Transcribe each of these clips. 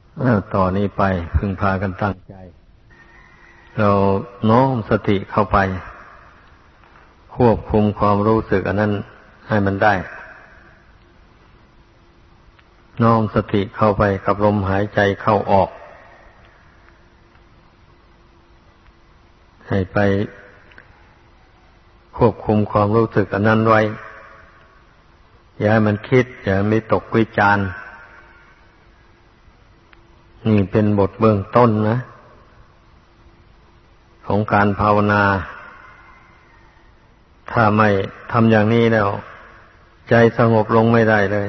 ต่อนนี้ไปพึงพากันตั้งใจเราน้อมสติเข้าไปควบคุมความรู้สึกอันนั้นให้มันได้น้อมสติเข้าไปกับลมหายใจเข้าออกให้ไปควบคุมความรู้สึกอันนั้นไว้อย่าให้มันคิดอย่าให้มันตกวิจารณ์นี่เป็นบทเบื้องต้นนะของการภาวนาถ้าไม่ทำอย่างนี้แล้วใจสงบลงไม่ได้เลย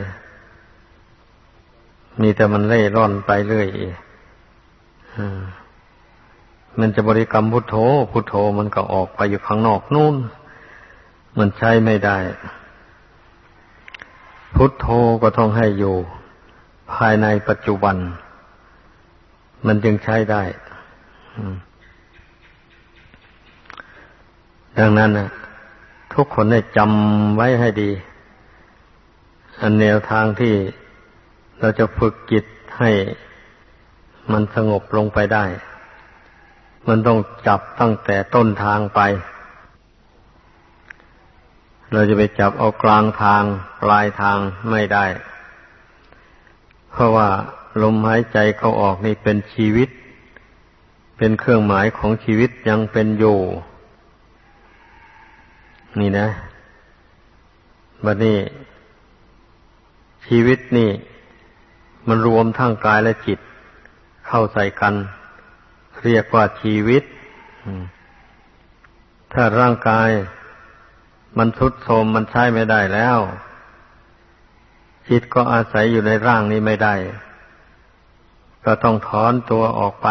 มีแต่มันเร่ร่อนไปเรื่อยมันจะบริกรรมพุทโธพุทโธมันก็ออกไปอยู่ข้างนอกนู่นมันใช้ไม่ได้พุทโธก็ต้องให้อยู่ภายในปัจจุบันมันจึงใช้ได้ดังนั้นนะทุกคนได้จำไว้ให้ดีอันแนวทางที่เราจะฝึกจิตให้มันสงบลงไปได้มันต้องจับตั้งแต่ต้นทางไปเราจะไปจับเอากลางทางปลายทางไม่ได้เพราะว่าลมหายใจเข้าออกนี่เป็นชีวิตเป็นเครื่องหมายของชีวิตยังเป็นอยู่นี่นะบัดนี้ชีวิตนี่มันรวมทั้งกายและจิตเข้าใส่กันเรียกว่าชีวิตถ้าร่างกายมันทรุดโทรมมันใช้ไม่ได้แล้วจิตก็อาศัยอยู่ในร่างนี้ไม่ได้ก็ต้องถอนตัวออกไป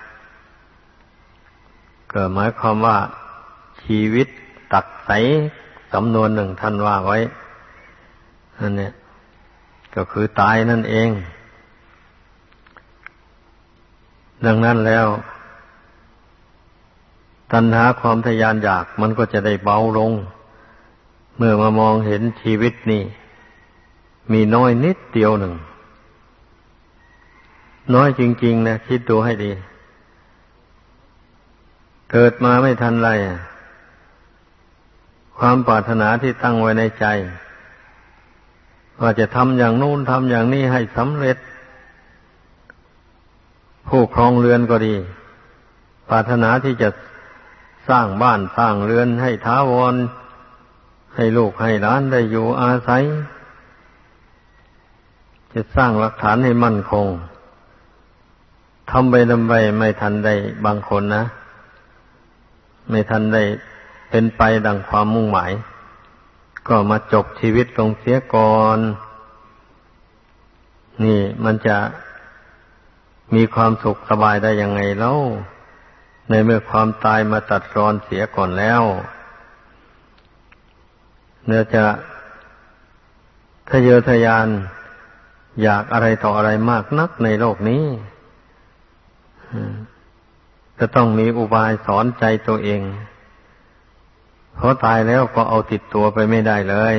ก็หมายความว่าชีวิตตักใสสำนวนหนึ่งท่านว่าไว้อันนี้ก็คือตายนั่นเองดังนั้นแล้วตัณหาความทะยานอยากมันก็จะได้เบาลงเมื่อมามองเห็นชีวิตนี่มีน้อยนิดเดียวหนึ่งน้อยจริงๆนะคิดดูให้ดีเกิดมาไม่ทันไรความปรารถนาที่ตั้งไว้ในใจว่าจะทำอย่างโน้นทำอย่างนี้ให้สำเร็จผู้ครองเรือนก็ดีปรารถนาที่จะสร้างบ้านสร้างเรือนให้ถาวรให้ลูกให้หลานได้อยู่อาศัยจะสร้างหลักฐานให้มั่นคงทำไปไม่ทันได้บางคนนะไม่ทันได้เป็นไปดังความมุ่งหมายก็มาจบชีวิตลงเสียก่อนนี่มันจะมีความสุขสบายได้ยังไงเล่าในเมื่อความตายมาตัดรอนเสียก่อนแล้วเนื้อจะทะเยอทะยานอยากอะไรต่ออะไรมากนักในโลกนี้จะต้องมีอุบายสอนใจตัวเองเพราะตายแล้วก็เอาติดตัวไปไม่ได้เลย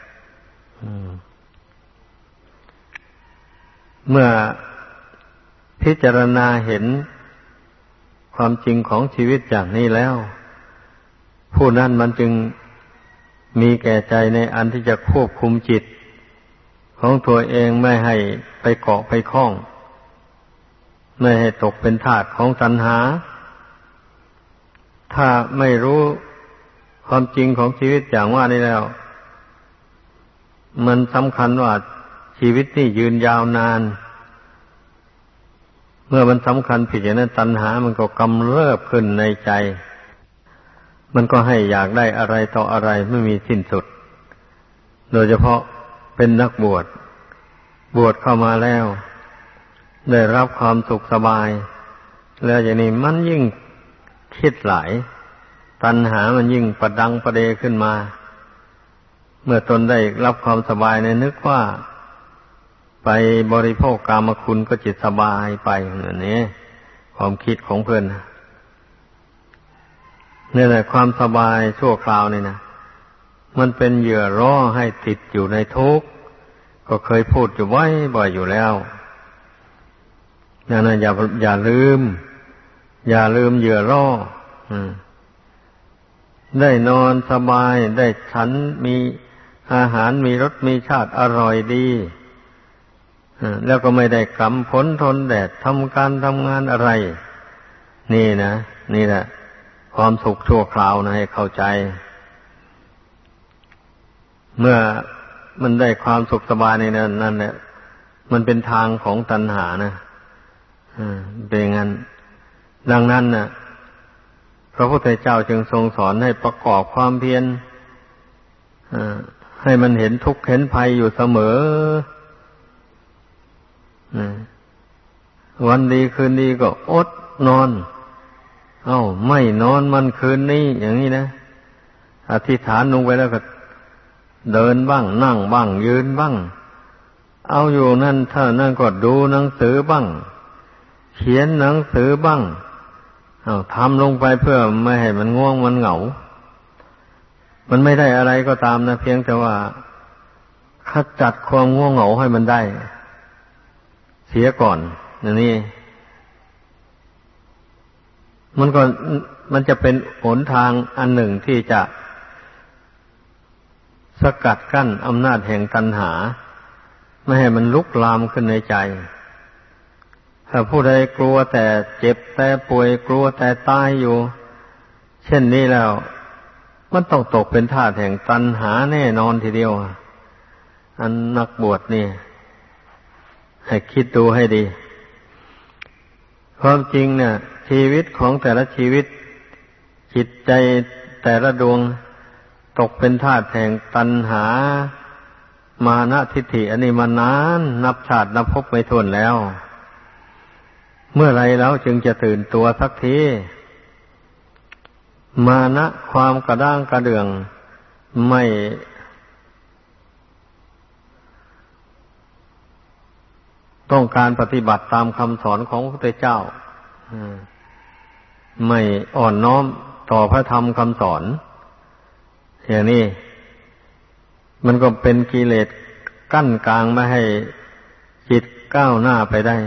เมื่อพิจารณาเห็นความจริงของชีวิตอย่างนี้แล้วผู้นั้นมันจึงมีแก่ใจในอันที่จะควบคุมจิตของตัวเองไม่ให้ไปเกาะไปคล้องไม่ให้ตกเป็นทาสของตัณหาถ้าไม่รู้ความจริงของชีวิตอย่างว่านี้แล้วมันสำคัญว่าชีวิตนี่ยืนยาวนานเมื่อมันสำคัญผิดอย่างนั้นตัณหามันก็กำเริบขึ้นในใจมันก็ให้อยากได้อะไรต่ออะไรไม่มีสิ้นสุดโดยเฉพาะเป็นนักบวชเข้ามาแล้วได้รับความสุขสบายแล้วอย่างนี้มันยิ่งคิดหลายตัณหามันยิ่งประดังประเดขึ้นมาเมื่อตนได้รับความสบายในนึกว่าไปบริโภคกามคุณก็จิตสบายไปอย่างนี้ความคิดของเพื่อนนี่แหละความสบายชั่วคราวนี่นะมันเป็นเหยื่อล่อให้ติดอยู่ในทุกข์ก็เคยพูดอยู่บ่อยอยู่แล้วอย่างนั้นอย่าลืมเหยื่อล่อได้นอนสบายได้ฉันมีอาหารมีรสมีชาติอร่อยดีแล้วก็ไม่ได้กำฝนทนแดดทำการทำงานอะไรนี่แหละความสุขชั่วคราวนะให้เข้าใจเมื่อมันได้ความสุขสบายในนั่นแหละมันเป็นทางของตัณหานะเป็นงั้นดังนั้นน่ะพระพุทธเจ้าจึงทรงสอนให้ประกอบความเพียรให้มันเห็นทุกข์เห็นภัยอยู่เสมอวันดีคืนดีก็อดนอนไม่นอนมันคืนนี้อย่างนี้นะอธิษฐานลงไปแล้วก็เดินบ้างนั่งบ้างยืนบ้างเอาอยู่นั่นถ้านั่นก็ดูหนังสือบ้างเขียนหนังสือบ้างทำลงไปเพื่อไม่ให้มันง่วงมันเหงามันไม่ได้อะไรก็ตามนะเพียงแต่ว่าขจัดความง่วงเหงาให้มันได้เสียก่อนนี่มันจะเป็นหนทางอันหนึ่งที่จะสกัดกั้นอำนาจแห่งตัณหาไม่ให้มันลุกลามขึ้นในใจถ้าผู้ใดกลัวแต่เจ็บแต่ป่วยกลัวแต่ตายอยู่เช่นนี้แล้วมันต้องตกเป็นทาสแห่งตัณหาแน่นอนทีเดียวอันนักบวชนี่ให้คิดดูให้ดีความจริงเนี่ยชีวิตของแต่ละชีวิตจิตใจแต่ละดวงตกเป็นทาสแห่งตัณหามานะทิฏฐิอันนี้มานานนับชาตินับภพไม่ถ้วนแล้วเมื่อไรแล้วจึงจะตื่นตัวสักทีมานะความกระด้างกระเดื่องไม่ต้องการปฏิบัติตามคำสอนของพระพุทธเจ้าไม่อ่อนน้อมต่อพระธรรมคำสอนอย่างนี้มันก็เป็นกิเลสกั้นกลางไม่ให้จิตก้าวหน้าไปได้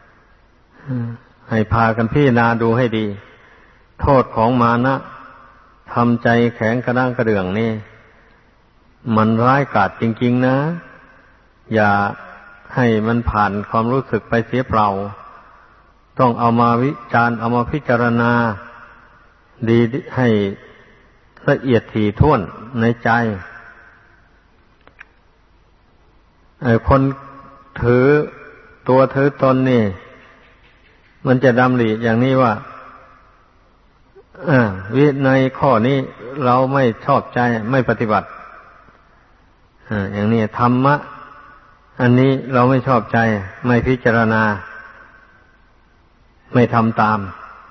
ให้พากันพิจารณาดูให้ดีโทษของมานะทำใจแข็งกระด้างกระเดื่องนี่มันร้ายกาจจริงๆนะอย่าให้มันผ่านความรู้สึกไปเสียเปล่าต้องเอามาวิจารณ์เอามาพิจารณาดีให้ละเอียดถี่ถ้วนในใจคนถือตัวถือตนนี่มันจะดำริอย่างนี้ว่าวินัยข้อนี้เราไม่ชอบใจไม่ปฏิบัติอย่างนี้ธรรมะอันนี้เราไม่ชอบใจไม่พิจารณาไม่ทำตาม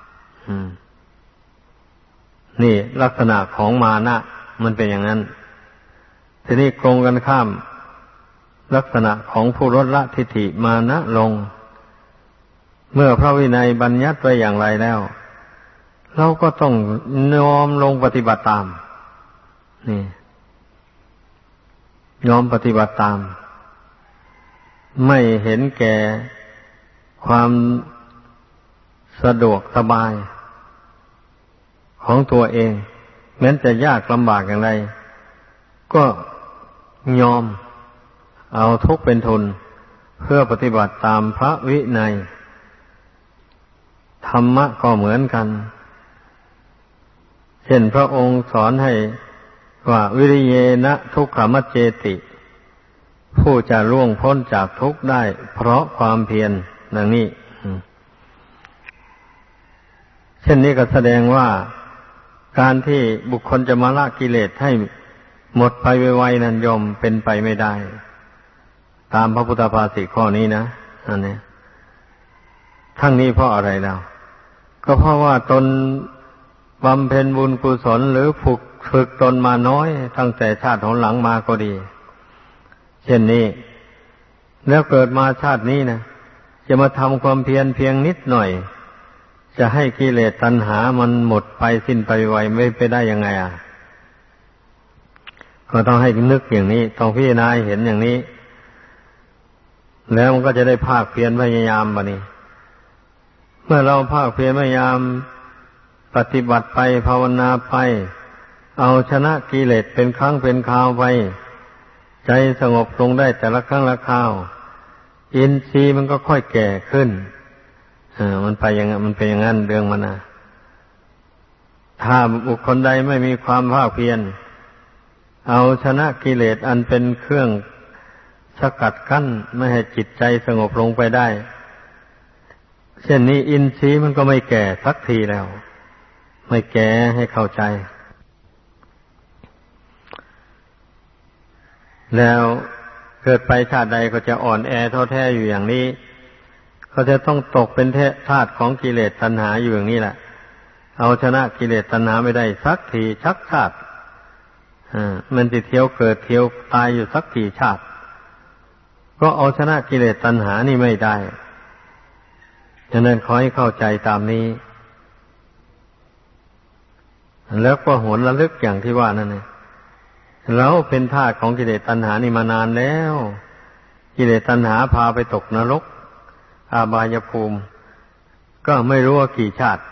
นี่ลักษณะของมานะมันเป็นอย่างนั้นทีนี้ตรงกันข้ามลักษณะของผู้ลดละทิฏฐิมานะลงเมื่อพระวินัยบัญญัติไว้อย่างไรแล้วเราก็ต้องน้อมลงปฏิบัติตามนี่น้อมปฏิบัติตามไม่เห็นแก่ความสะดวกสบายของตัวเองแม้จะยากลำบากอย่างไรก็ยอมเอาทุกข์เป็นทุนเพื่อปฏิบัติตามพระวินัยธรรมะก็เหมือนกันเช่นพระองค์สอนให้ว่าวิริเยนะทุกขมัจเจติผู้จะล่วงพ้นจากทุกข์ได้เพราะความเพียรดังนี้เช่นนี้ก็แสดงว่าการที่บุคคลจะมาละกิเลสให้หมดไปไวๆนั้นย่อมเป็นไปไม่ได้ตามพระพุทธภาษิตข้อนี้นะอันนี้ทั้งนี้เพราะอะไรแล้วก็เพราะว่าตนบำเพ็ญบุญกุศลหรือฝึกตนมาน้อยตั้งแต่ชาติหนหลังมาก็ดีเช่นนี้แล้วเกิดมาชาตินี้นะจะมาทำความเพียรเพียงนิดหน่อยจะให้กิเลสตัณหามันหมดไปสิ้นไปไวไม่ไปได้ยังไงก็ต้องให้นึกอย่างนี้ต้องพิจารณาเห็นอย่างนี้แล้วมันก็จะได้ภาคเพียรพยายามบัดนี้เมื่อเราภาคเพียรพยายามปฏิบัติไปภาวนาไปเอาชนะกิเลสเป็นครั้งเป็นคราวไปใจสงบลงได้แต่ละครั้งละคราวอินทรีย์มันก็ค่อยแก่ขึ้นมันไปอย่างนั้นมันเป็นอย่างนั้นเรื่องมันนะถ้าบุคคลใดไม่มีความภาคเพียรเอาชนะกิเลสอันเป็นเครื่องสกัดกั้นไม่ให้จิตใจสงบลงไปได้เช่นนี้อินทรีย์มันก็ไม่แก่สักทีแล้วไม่แก่ให้เข้าใจแล้วเกิดไปชาติใดก็จะอ่อนแอท้อแท้อยู่อย่างนี้ก็จะต้องตกเป็นทาสของกิเลสตัณหาอยู่อย่างนี้แหละเอาชนะกิเลสตัณหาไม่ได้สักทีชักชาติมันจะเที่ยวเกิดเที่ยวตายอยู่สักทีชาติก็เอาชนะกิเลสตัณหานี่ไม่ได้ฉะนั้นขอให้เข้าใจตามนี้แล้วก็หวนระลึกอย่างที่ว่านั่นเองเราเป็นทาสของกิเลสตัณหานี่มานานแล้วกิเลสตัณหาพาไปตกนรกอาบายภูมิก็ไม่รู้ว่ากี่ชาติ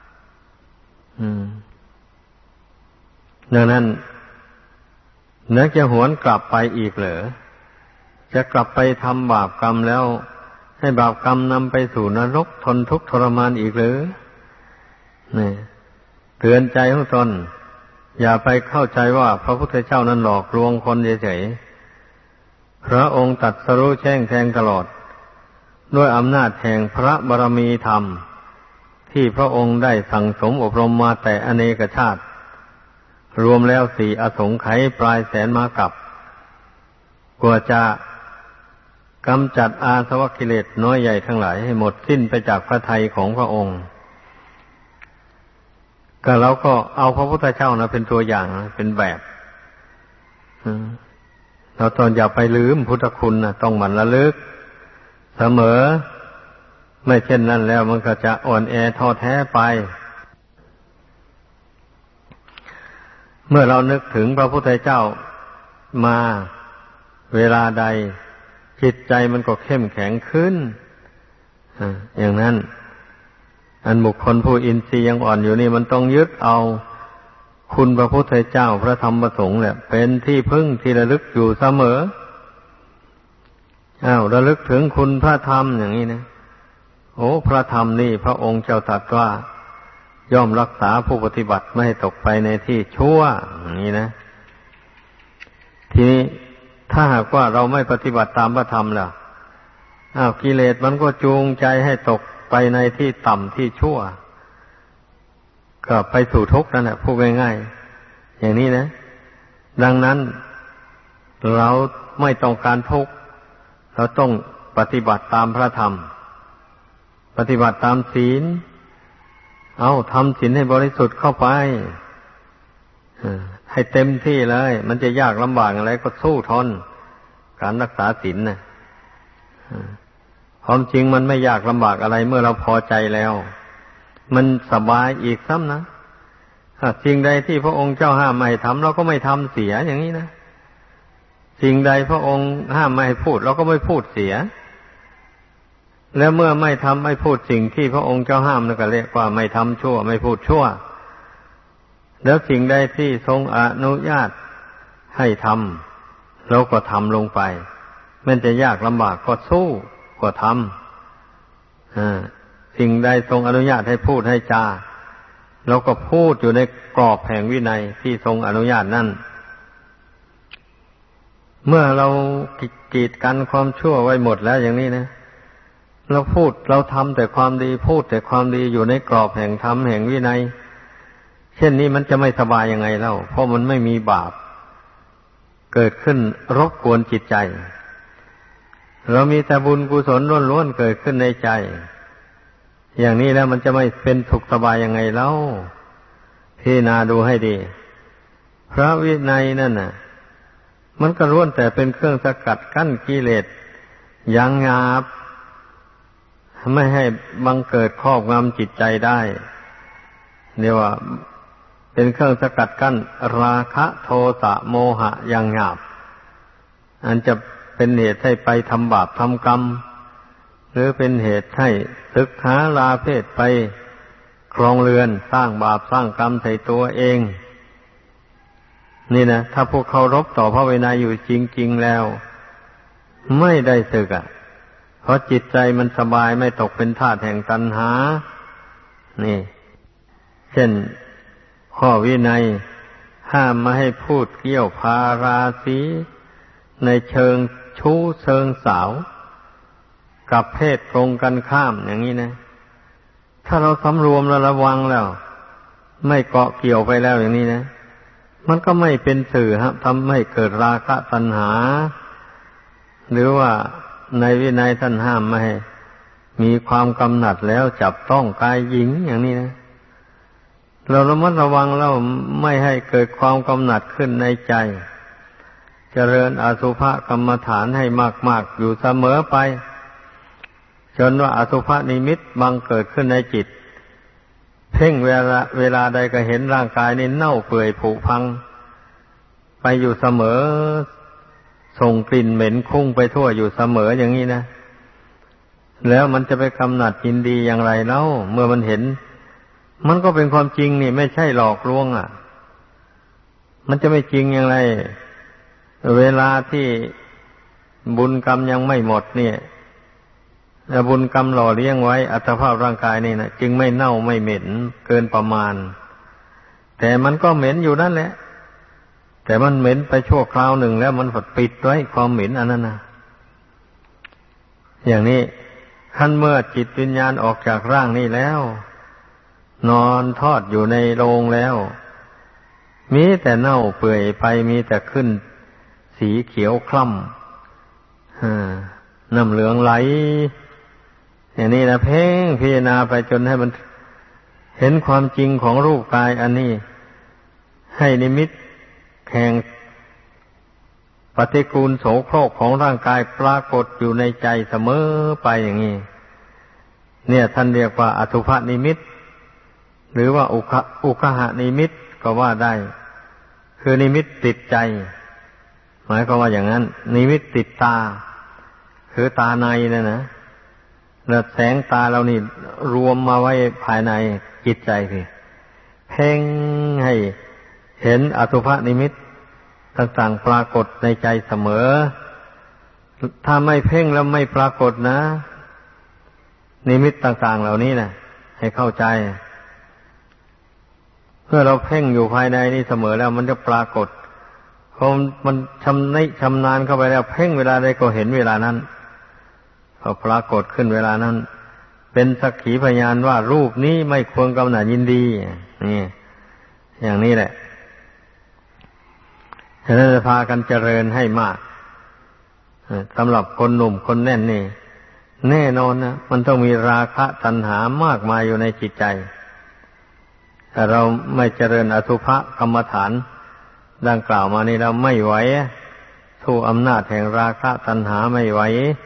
ดังนั้นนึกจะหวนกลับไปอีกเหรอจะกลับไปทำบาปกรรมแล้วให้บาปกรรมนำไปสู่นรกทนทุกข์ทรมานอีกหรือนี่เตือนใจของตนอย่าไปเข้าใจว่าพระพุทธเจ้านั้นหลอกลวงคนเฉยๆพระองค์ตรัสรู้แจ้งแทงตลอดด้วยอำนาจแห่งพระบารมีธรรมที่พระองค์ได้สั่งสมอบรมมาแต่อเนกชาติรวมแล้ว4 อสงไขยปลายแสนมากับกว่าจะกำจัดอาสวะกิเลสน้อยใหญ่ทั้งหลายให้หมดสิ้นไปจากพระทัยของพระองค์ก็เราก็เอาพระพุทธเจ้านะเป็นตัวอย่างเป็นแบบเราต้องอย่าไปลืมพุทธคุณนะต้องหมั่นระลึกเสมอไม่เช่นนั้นแล้วมันก็จะอ่อนแอท้อแท้ไปเมื่อเรานึกถึงพระพุทธเจ้ามาเวลาใดจิตใจมันก็เข้มแข็งขึ้นอย่างนั้นอันบุคคลผู้อินทรีย์ยังอ่อนอยู่นี่มันต้องยึดเอาคุณพระพุทธเจ้าพระธรรมพระสงฆ์เนี่ยเป็นที่พึ่งที่ระลึกอยู่เสมอระลึกถึงคุณพระธรรมอย่างนี้นะโอ้พระธรรมนี่พระองค์เจ้าตรัสว่าย่อมรักษาผู้ปฏิบัติไม่ให้ตกไปในที่ชั่วอย่างนี้นะทีนี้ถ้าหากว่าเราไม่ปฏิบัติตามพระธรรมล่ะกิเลสมันก็จูงใจให้ตกไปในที่ต่ำที่ชั่วก็ไปสู่ทุกข์นั่นแหละพูดง่ายๆอย่างนี้นะดังนั้นเราไม่ต้องการทุกข์เราต้องปฏิบัติตามพระธรรมปฏิบัติตามศีลทำศีลให้บริสุทธิ์เข้าไปให้เต็มที่เลยมันจะยากลำบากอะไรก็สู้ทนการรักษาศีลนะความจริงมันไม่ยากลำบากอะไรเมื่อเราพอใจแล้วมันสบายอีกซ้ำนะสิ่งใดที่พระองค์เจ้าห้ามไม่ให้ทำเราก็ไม่ทำเสียอย่างนี้นะสิ่งใดพระองค์ห้ามไม่ให้พูดเราก็ไม่พูดเสียแล้วเมื่อไม่ทำไม่พูดสิ่งที่พระองค์เจ้าห้ามนั่นก็เรียกว่าไม่ทำชั่วไม่พูดชั่วแล้วสิ่งใดที่ทรงอนุญาตให้ทำเราก็ทำลงไปมันจะยากลำบากก็สู้ก็ทำสิ่งใดทรงอนุญาตให้พูดให้จาเราก็พูดอยู่ในกรอบแห่งวินัยที่ทรงอนุญาตนั่นเมื่อเรากีดกันความชั่วไว้หมดแล้วอย่างนี้นะเราพูดเราทำแต่ความดีพูดแต่ความดีอยู่ในกรอบแห่งธรรมแห่งวินัยเช่นนี้มันจะไม่สบายยังไงเล่าเพราะมันไม่มีบาปเกิดขึ้นรบกวนจิตใจเรามีแต่บุญกุศลล้วนๆเกิดขึ้นในใจอย่างนี้แล้วมันจะไม่เป็นสุขสบายยังไงเล่าพิจารณาดูให้ดีพระวินัยนั่นน่ะมันก็ล้วนแต่เป็นเครื่องสกัดกั้นกิเลสยังหยาบไม่ให้บังเกิดครอบงำจิตใจได้เรียกว่าเป็นเครื่องสกัดกั้นราคะโทสะโมหะอย่างหยาบอันจะเป็นเหตุให้ไปทำบาปทำกรรมหรือเป็นเหตุให้ศึกษาลาเพศไปครองเรือนสร้างบาปสร้างกรรมใส่ตัวเองนี่นะถ้าพวกเคารพต่อพระวินัยอยู่จริงๆแล้วไม่ได้ศึกเพราะจิตใจมันสบายไม่ตกเป็นทาสแห่งตัณหานี่เช่นข้อวินัยห้ามไม่ให้พูดเกี่ยวพาราสีในเชิงชู้เชิงสาวกับเพศตรงกันข้ามอย่างนี้นะถ้าเราสำรวมและระวังแล้วไม่เกาะเกี่ยวไปแล้วอย่างนี้นะมันก็ไม่เป็นสื่อทำให้เกิดราคะตัณหาหรือว่าในวินัยท่านห้ามไม่ให้มีความกำหนัดแล้วจับต้องกายหญิงอย่างนี้นะเราระมัดระวังแล้วไม่ให้เกิดความกำหนัดขึ้นในใจเจริญอสุภกรรมฐานให้มากๆอยู่เสมอไปจนว่าอสุภนิมิตบังเกิดขึ้นในจิตเพ่งเวลาใดก็เห็นร่างกายนี่เน่าเปื่อยผุพังไปอยู่เสมอส่งกลิ่นเหม็นคุ้งไปทั่วอยู่เสมออย่างนี้นะแล้วมันจะไปกำหนัดยินดีอย่างไรเล่าเมื่อมันเห็นมันก็เป็นความจริงนี่ไม่ใช่หลอกลวงมันจะไม่จริงอย่างไรเวลาที่บุญกรรมยังไม่หมดเนี่ยบุญกรรมหล่อเลี้ยงไว้อัตภาพร่างกายนี่นะจึงไม่เน่าไม่เหม็นเกินประมาณแต่มันก็เหม็นอยู่นั่นแหละแต่มันเหม็นไปชั่วคราวหนึ่งแล้วมันปิดไว้ความเหม็นอันนั้นนะอย่างนี้ขั้นเมื่อจิตวิญญาณออกจากร่างนี้แล้วนอนทอดอยู่ในโลงแล้วมีแต่เน่าเปื่อยไปมีแต่ขึ้นสีเขียวคล้ำน้ำเหลืองไหลอย่างนี้นะเพ่งพิจารณาไปจนให้มันเห็นความจริงของรูปกายอันนี้ให้นิมิตแห่งปฏิกูลโสโครกของร่างกายปรากฏอยู่ในใจเสมอไปอย่างนี้เนี่ยท่านเรียกว่าอสุภนิมิตหรือว่าอุคหะนิมิตก็ว่าได้คือนิมิตติดใจหมายความว่าอย่างนั้นนิมิตติดตาคือตาในนั่นนะแล้วแสงตาเรานี่รวมมาไว้ภายในจิตใจคือเพ่งให้เห็นอสุภนิมิตต่างๆปรากฏในใจเสมอถ้าไม่เพ่งแล้วไม่ปรากฏนะนิมิตต่างๆเหล่านี้นะให้เข้าใจเมื่อเราเพ่งอยู่ภายในนี่เสมอแล้วมันจะปรากฏพอมันชำนาญเข้าไปแล้วเพ่งเวลาใดก็เห็นเวลานั้นพอปรากฏขึ้นเวลานั้นเป็นสักขีพยานว่ารูปนี้ไม่ควรกำหนัดยินดีนี่อย่างนี้แหละฉะนั้นจะพากันเจริญให้มากสำหรับคนหนุ่มคนแน่นนี่แน่นอนนะมันต้องมีราคะตัณหามากมายอยู่ในจิตใจถ้าเราไม่เจริญอสุภกรรมฐานดังกล่าวมานี่เราไม่ไหวสู้อำนาจแห่งราคะตัณหาไม่ไหว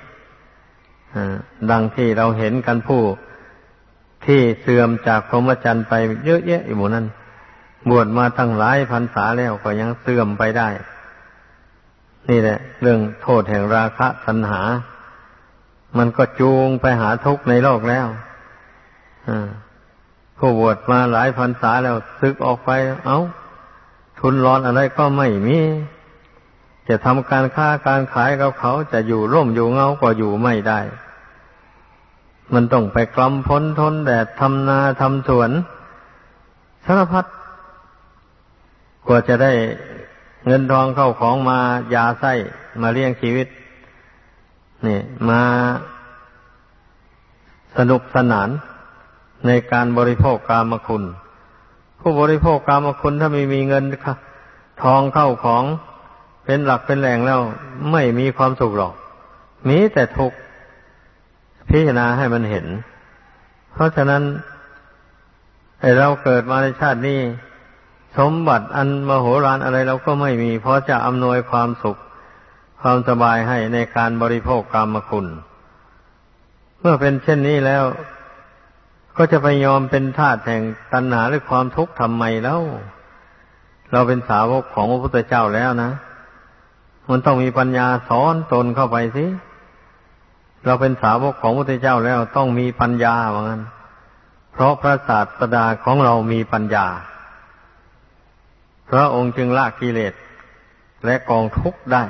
ดังที่เราเห็นกันผู้ที่เสื่อมจากพรหมจรรย์ไปเยอะแยะอยู่หมู่นั้นบวชมาตั้งหลายพรรษาแล้วก็ยังเสื่อมไปได้นี่แหละเรื่องโทษแห่งราคะตัณหามันก็จูงไปหาทุกข์ในโลกแล้วผู้บวชมาหลายพรรษาแล้วสึกออกไปทุนร้อนอะไรก็ไม่มีจะทำการค้าการขายกับเขาจะอยู่ร่มอยู่เงาก็อยู่ไม่ได้มันต้องไปกำพ้นทนแดดทำนาทำสวนสารพัดกว่าจะได้เงินทองเข้าของมายาไส้มาเลี้ยงชีวิตนี่มาสนุกสนานในการบริโภคกามคุณผู้บริโภคกามคุณถ้าไม่มีเงินทองเข้าของเป็นหลักเป็นแหล่งแล้วไม่มีความสุขหรอกมีแต่ทุกข์พิจารณาให้มันเห็นเพราะฉะนั้นเราเกิดมาในชาตินี้สมบัติอันมโหฬารอะไรเราก็ไม่มีเพราะจะอำนวยความสุขความสบายให้ในการบริโภคกามคุณเมื่อเป็นเช่นนี้แล้วก็จะไปยอมเป็นทาสแห่งตัณหาหรือความทุกข์ทำไมแล้วเราเป็นสาวกของพระพุทธเจ้าแล้วนะมันต้องมีปัญญาสอนตนเข้าไปสิเราเป็นสาวกของพระพุทธเจ้าแล้วต้องมีปัญญาว่างั้นเพราะพระศาสดาของเรามีปัญญาพระองค์จึงละกิเลสและกองทุกข์ได้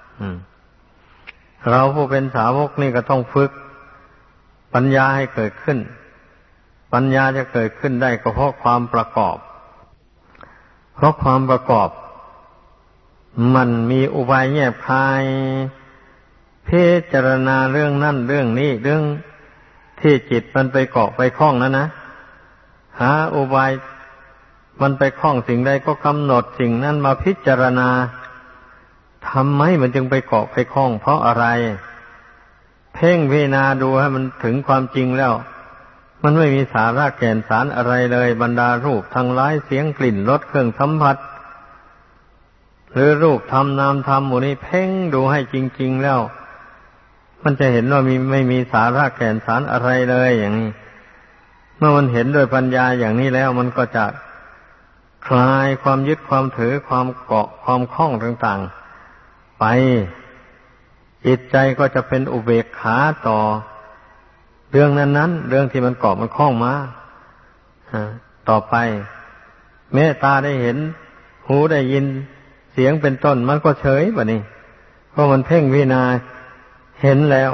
เราผู้เป็นสาวกนี่ก็ต้องฝึกปัญญาให้เกิดขึ้นปัญญาจะเกิดขึ้นได้ก็เพราะความประกอบเพราะความประกอบมันมีอุบายแยบคายพิจารณาเรื่องนั่นเรื่องนี้เรื่องที่จิตมันไปเกาะไปคล้องนั้นนะหาอุบายมันไปคล้องสิ่งใดก็กำหนดสิ่งนั้นมาพิจารณาทำไมมันจึงไปเกาะไปคล้องเพราะอะไรเพ่งพิจารณาดูให้มันถึงความจริงแล้วมันไม่มีสาระแก่นสารอะไรเลยบรรดารูปทั้งหลายเสียงกลิ่นรสเครื่องสัมผัสหรือรูปธรรมนามธรรมหมู่นี้เพ่งดูให้จริงๆแล้วมันจะเห็นว่าไม่มีสาระแก่นสารอะไรเลยอย่างนี้เมื่อมันเห็นด้วยปัญญาอย่างนี้แล้วมันก็จะคลายความยึดความถือความเกาะความคล้องต่างๆไปจิตใจก็จะเป็นอุเบกขาต่อเรื่องนั้นๆเรื่องที่มันเกาะมันคล้องมาต่อไปแม้ตาได้เห็นหูได้ยินเสียงเป็นต้นมันก็เฉยแบบนี้เพราะมันเพ่งพิจารณาเห็นแล้ว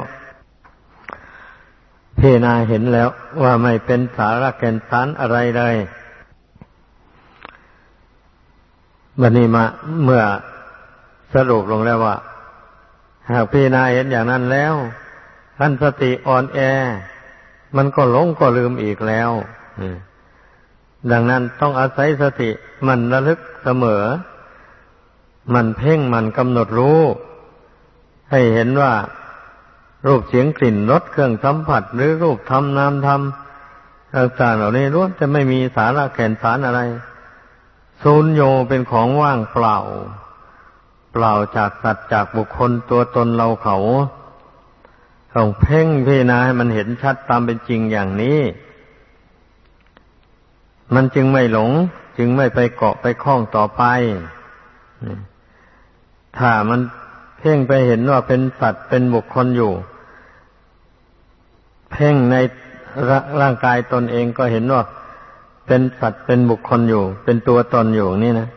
พิจารณาเห็นแล้วว่าไม่เป็นสาระแก่นสารอะไรเลยบัดนี้มาเมื่อสรุปลงแล้วว่าหากพิจารณาเห็นอย่างนั้นแล้วท่านสติอ่อนแอมันก็หลงก็ลืมอีกแล้วดังนั้นต้องอาศัยสติมันระลึกเสมอมันเพ่งมันกำหนดรู้ให้เห็นว่ารูปเสียงกลิ่นรสเครื่องสัมผัสหรือรูปธรรมนามธรรมต่างๆเหล่านี้ล้วนจะไม่มีสาระแก่นสารอะไรสูญโญเป็นของว่างเปล่าเปล่าจากสัตว์จากบุคคลตัวตนเราเขาต้องเพ่งพิจารณาให้มันเห็นชัดตามเป็นจริงอย่างนี้มันจึงไม่หลงจึงไม่ไปเกาะไปคล้องต่อไปถ้ามันเพ่งไปเห็นว่าเป็นสัตว์เป็นบุคคลอยู่เพ่งในร่างกายตนเองก็เห็นว่าเป็นสัตว์เป็นบุคคลอยู่เป็นตัวตนอยู่นี่นะ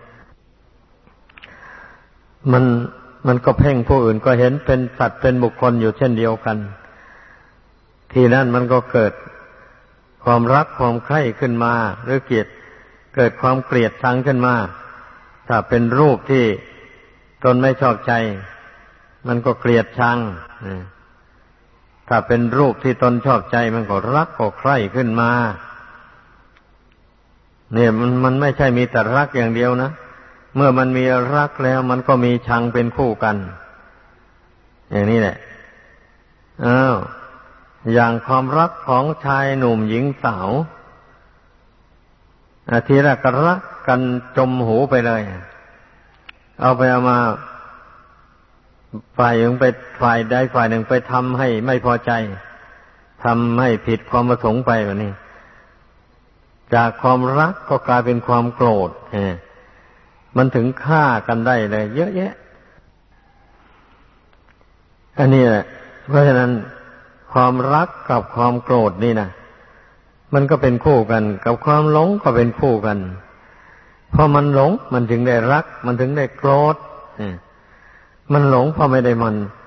มันก็เพ่งผู้อื่นก็เห็นเป็นสัตว์เป็นบุคคลอยู่เช่นเดียวกันทีนั้นมันก็เกิดความรักความใคร่ขึ้นมาหรือเกิดความเกลียดชังขึ้นมาถ้าเป็นรูปที่ตนไม่ชอบใจมันก็เกลียดชังถ้าเป็นรูปที่ตนชอบใจมันก็รักก็ใคร่ขึ้นมาเนี่ยมันไม่ใช่มีแต่รักอย่างเดียวนะเมื่อมันมีรักแล้วมันก็มีชังเป็นคู่กันอย่างนี้แหละอย่างความรักของชายหนุ่มหญิงสาวทีแรกก็รักกันจมหูไปเลยเอาไปเอามาฝ่ายหนึ่งไปฝ่ายใดฝ่ายหนึ่งไปทำให้ไม่พอใจทำให้ผิดความประสงค์ไปแบบนี้จากความรักก็กลายเป็นความโกรธมันถึงฆ่ากันได้เลยเยอะแยะอันนี้แหละเพราะฉะนั้นความรักกับความโกรธนี่นะมันก็เป็นคู่กันกับความหลงก็เป็นคู่กันเพราะมันหลงมันถึงได้รักมันถึงได้โกรธมันหลงเพราะไม่ได้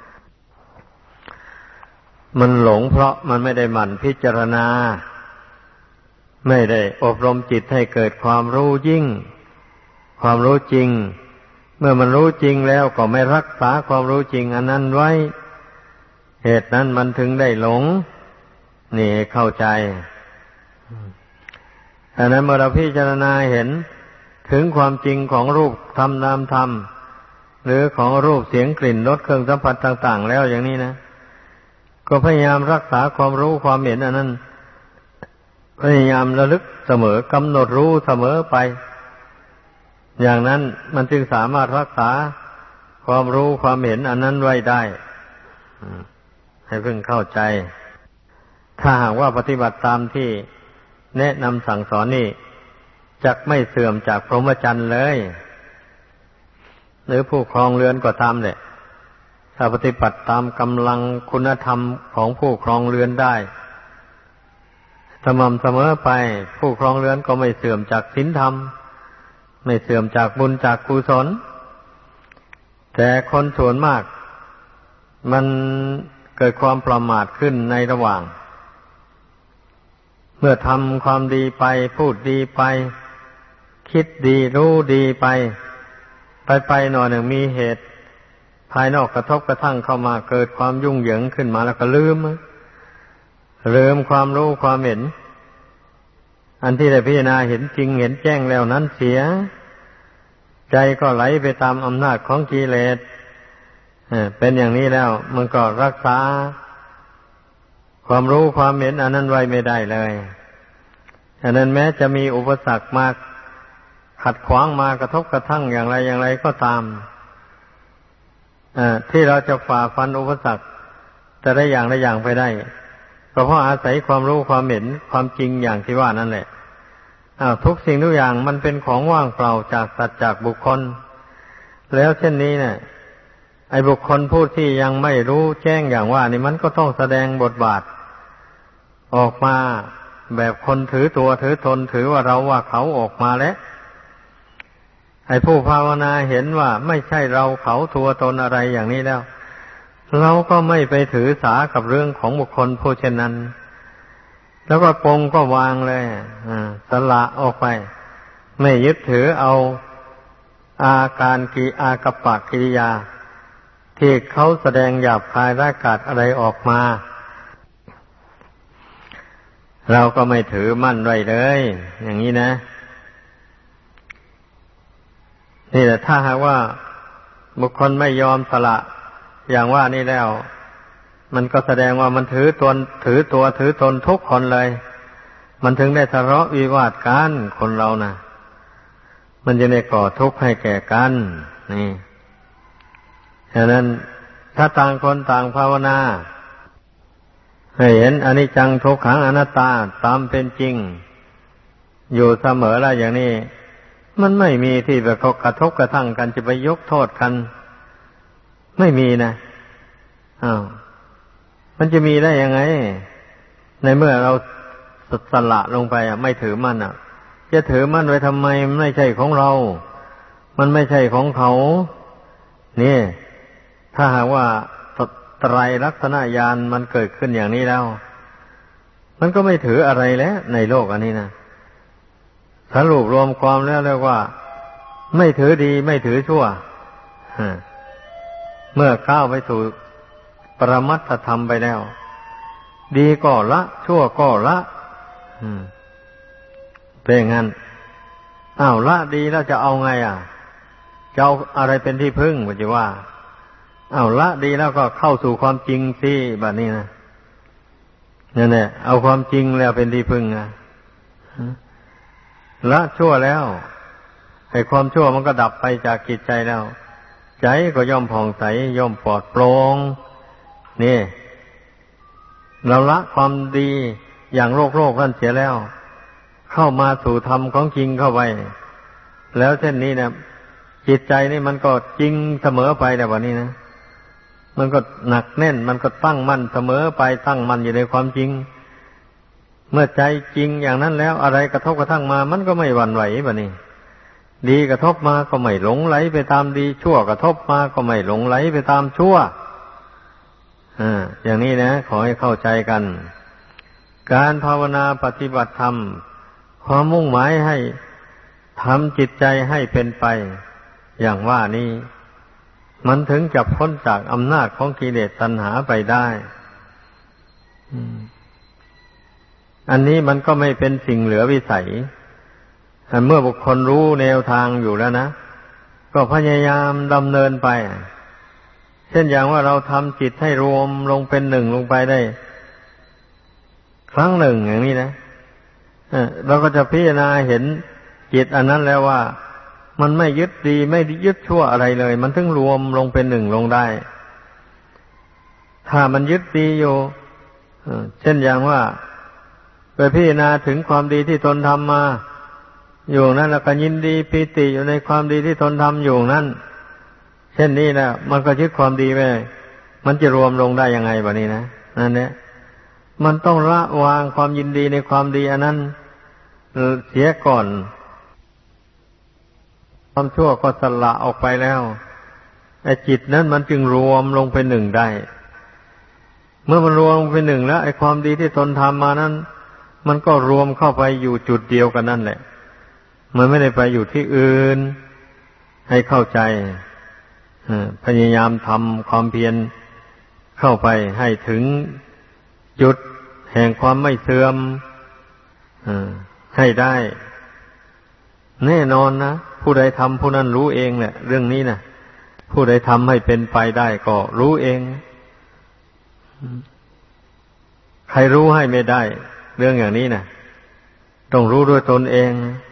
มันหลงเพราะมันไม่ได้หมั่นพิจารณาไม่ได้อบรมจิตให้เกิดความรู้ยิ่งความรู้จริงเมื่อมันรู้จริงแล้วก็ไม่รักษาความรู้จริงอันนั้นไว้เหตุนั้นมันถึงได้หลงนี่เข้าใจดังนั้นเมื่อเราพิจารณาเห็นถึงความจริงของรูปธรรมนามธรรมหรือของรูปเสียงกลิ่นรสเครื่องสัมผัสต่างๆแล้วอย่างนี้นะก็พยายามรักษาความรู้ความเห็นอันนั้นพยายามระลึกเสมอกำหนดรู้เสมอไปอย่างนั้นมันจึงสามารถรักษาความรู้ความเห็นอันนั้นไว้ได้ให้เพิ่งเข้าใจถ้าหากว่าปฏิบัติตามที่แนะนำสั่งสอนนี่จักไม่เสื่อมจากพรหมจรรย์เลยหรือผู้ครองเรือนก็ตามแหละถ้าปฏิบัติตามกำลังคุณธรรมของผู้ครองเรือนได้สม่ำเสมอไปผู้ครองเรือนก็ไม่เสื่อมจากศีลธรรมไม่เสื่อมจากบุญจากกุศลแต่คนส่วนมากมันเกิดความประมาทขึ้นในระหว่างเมื่อทำความดีไปพูดดีไปคิดดีรู้ดีไปหน่อยหนึ่งมีเหตุภายนอกกระทบกระทั่งเข้ามาเกิดความยุ่งเหยิงขึ้นมาแล้วก็ลืมความรู้ความเห็นอันที่ได้พิจารณาเห็นจริงเห็นแจ้งแล้วนั้นเสียใจก็ไหลไปตามอำนาจของกิเลสเป็นอย่างนี้แล้วมันก็รักษาความรู้ความเห็นอันนั้นไว้ไม่ได้เลยฉะนั้นแม้จะมีอุปสรรคมาขัดขวางมากระทบกระทั่งอย่างไรก็ตามที่เราจะฝ่าฟันอุปสรรคแต่ละอย่างไปได้ก็เพราะอาศัยความรู้ความเห็นความจริงอย่างที่ว่านั่นแหละทุกสิ่งทุกอย่างมันเป็นของว่างเปล่าจากสัตว์จากบุคคลแล้วเช่นนี้เนี่ยไอ้บุคคลผู้ที่ยังไม่รู้แจ้งอย่างว่านี่มันก็ต้องแสดงบทบาทออกมาแบบคนถือตัวถือตนถือว่าเราว่าเขาออกมาแล้วไอ้ผู้ภาวนาเห็นว่าไม่ใช่เราเขาตัวตนอะไรอย่างนี้แล้วเราก็ไม่ไปถือสากับเรื่องของบุคคลผู้เช่นนั้นแล้วก็ปรงก็วางเลยสละออกไปไม่ยึดถือเอาอาการอากัปปะกิริยาที่เขาแสดงหยาบคายร้ายกาจอะไรออกมาเราก็ไม่ถือมั่นไว้เลยอย่างนี้นะนี่แหละถ้าหากว่าบุคคลไม่ยอมสละอย่างว่านี่แล้วมันก็แสดงว่ามันถือตัวถือตนทุกคนเลยมันถึงได้ทะเลาะวิวาทกันคนเรานะมันจะได้ก่อทุกข์ให้แก่กันนี่ฉะนั้นถ้าต่างคนต่างภาวนาให้เห็นอนิจจังทุกขังอนัตตาตามเป็นจริงอยู่เสมอแล้วอย่างนี้มันไม่มีที่ไปกระทบกระทั่งกันจะไปยกโทษกันไม่มีนะมันจะมีได้ยังไงในเมื่อเราสละลงไปไม่ถือมั่นจะถือมั่นไว้ทำไมมันไม่ใช่ของเรามันไม่ใช่ของเขานี่ถ้าหากว่าไตรลักษณญาณมันเกิดขึ้นอย่างนี้แล้วมันก็ไม่ถืออะไรแล้วในโลกอันนี้นะสรุปรวมความแล้วเรียกว่าไม่ถือดีไม่ถือชั่วเมื่อก้าวไปสู่ปรมัตถธรรมไปแล้วดีก็ละชั่วก็ละเป็นงั้นละดีแล้วจะเอาไงจะเอาอะไรเป็นที่พึ่งว่าจะว่าละดีแล้วก็เข้าสู่ความจริงสิแบบนี้นะนั่นแหละเอาความจริงแล้วเป็นที่พึ่งละชั่วแล้วไอ้ความชั่วมันก็ดับไปจากจิตใจแล้วใจก็ย่อมผ่องใสย่อมปลอดโปร่งนี่เราละความดีอย่างโลกนั่นเสียแล้วเข้ามาสู่ธรรมของจริงเข้าไปแล้วเช่นนี้นะจิตใจนี่มันก็จริงเสมอไปแต่วันนี้นะมันก็หนักแน่นมันก็ตั้งมั่นเสมอไปตั้งมั่นอยู่ในความจริงเมื่อใจจริงอย่างนั้นแล้วอะไรกระทบกระทั่งมามันก็ไม่หวั่นไหวแบบนี้ดีกระทบมาก็ไม่หลงไหลไปตามดีชั่วกระทบมาก็ไม่หลงไหลไปตามชั่วอย่างนี้นะขอให้เข้าใจกันการภาวนาปฏิบัติธรรมความมุ่งหมายให้ทำจิตใจให้เป็นไปอย่างว่านี้มันถึงจะพ้นจากอำนาจของกิเลสตัณหาไปได้อันนี้มันก็ไม่เป็นสิ่งเหลือวิสัยเมื่อบุคคลรู้แนวทางอยู่แล้วนะก็พยายามดำเนินไปเช่นอย่างว่าเราทำจิตให้รวมลงเป็นหนึ่งลงไปได้ครั้งหนึ่งอย่างนี้นะเราก็จะพิจารณาเห็นจิตอันนั้นแล้วว่ามันไม่ยึดดีไม่ยึดชั่วอะไรเลยมันถึงรวมลงเป็นหนึ่งลงได้ถ้ามันยึดดีอยู่เช่นอย่างว่าไปพิจารณาถึงความดีที่ตนทำมาอยู่นั้นแล้วก็ยินดีปีติอยู่ในความดีที่ตนทำอยู่นั้นเช่นนี้นะมันก็ยึดความดีไปมันจะรวมลงได้ยังไงวะนี่นะนั่นแหละมันต้องละวางความยินดีในความดีอันนั้นเสียก่อนความชั่วก็สละออกไปแล้วไอ้จิตนั้นมันจึงรวมลงเป็นหนึ่งได้เมื่อมันรวมเป็นหนึ่งแล้วไอ้ความดีที่ตนทำมานั้นมันก็รวมเข้าไปอยู่จุดเดียวกันนั่นแหละมันไม่ได้ไปอยู่ที่อื่นให้เข้าใจพยายามทำความเพียรเข้าไปให้ถึงจุดแห่งความไม่เสื่อมให้ได้แน่นอนนะผู้ใดทำผู้นั้นรู้เองแหละเรื่องนี้นะผู้ใดทำให้เป็นไปได้ก็รู้เองใครรู้ให้ไม่ได้เรื่องอย่างนี้นะต้องรู้ด้วยตนเอง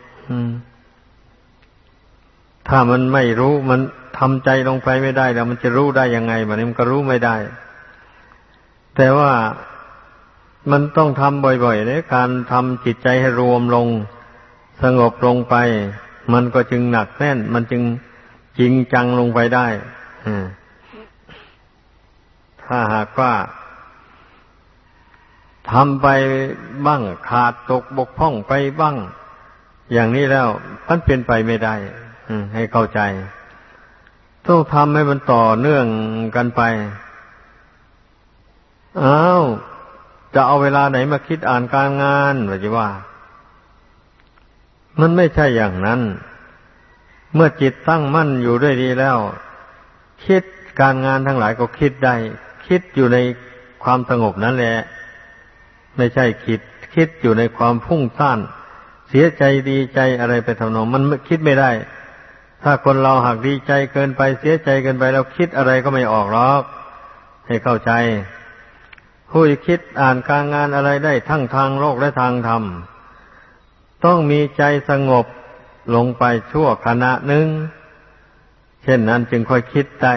ถ้ามันไม่รู้มันทำใจลงไปไม่ได้แล้วมันจะรู้ได้ยังไงมันก็รู้ไม่ได้แต่ว่ามันต้องทำบ่อยๆในการทำจิตใจให้รวมลงสงบลงไปมันก็จึงหนักแน่นมันจึงจริงจังลงไปได้ถ้าหากว่าทำไปบ้างขาดตกบกพร่องไปบ้างอย่างนี้แล้วมันเป็นไปไม่ได้ให้เข้าใจต้องทำให้มันต่อเนื่องกันไปจะเอาเวลาไหนมาคิดอ่านการงานหรือว่ามันไม่ใช่อย่างนั้นเมื่อจิตตั้งมั่นอยู่ด้วยดีแล้วคิดการงานทั้งหลายก็คิดได้คิดอยู่ในความสงบนั่นแหละไม่ใช่คิดอยู่ในความพุ่งซ่านเสียใจดีใจอะไรไปทำนองมันคิดไม่ได้ถ้าคนเราหากดีใจเกินไปเสียใจเกินไปแล้วคิดอะไรก็ไม่ออกหรอกให้เข้าใจผู้คิดอ่านการงานอะไรได้ทั้งทางโลกและทางธรรมต้องมีใจสงบลงไปชั่วขณะหนึ่งเช่นนั้นจึงค่อยคิดได้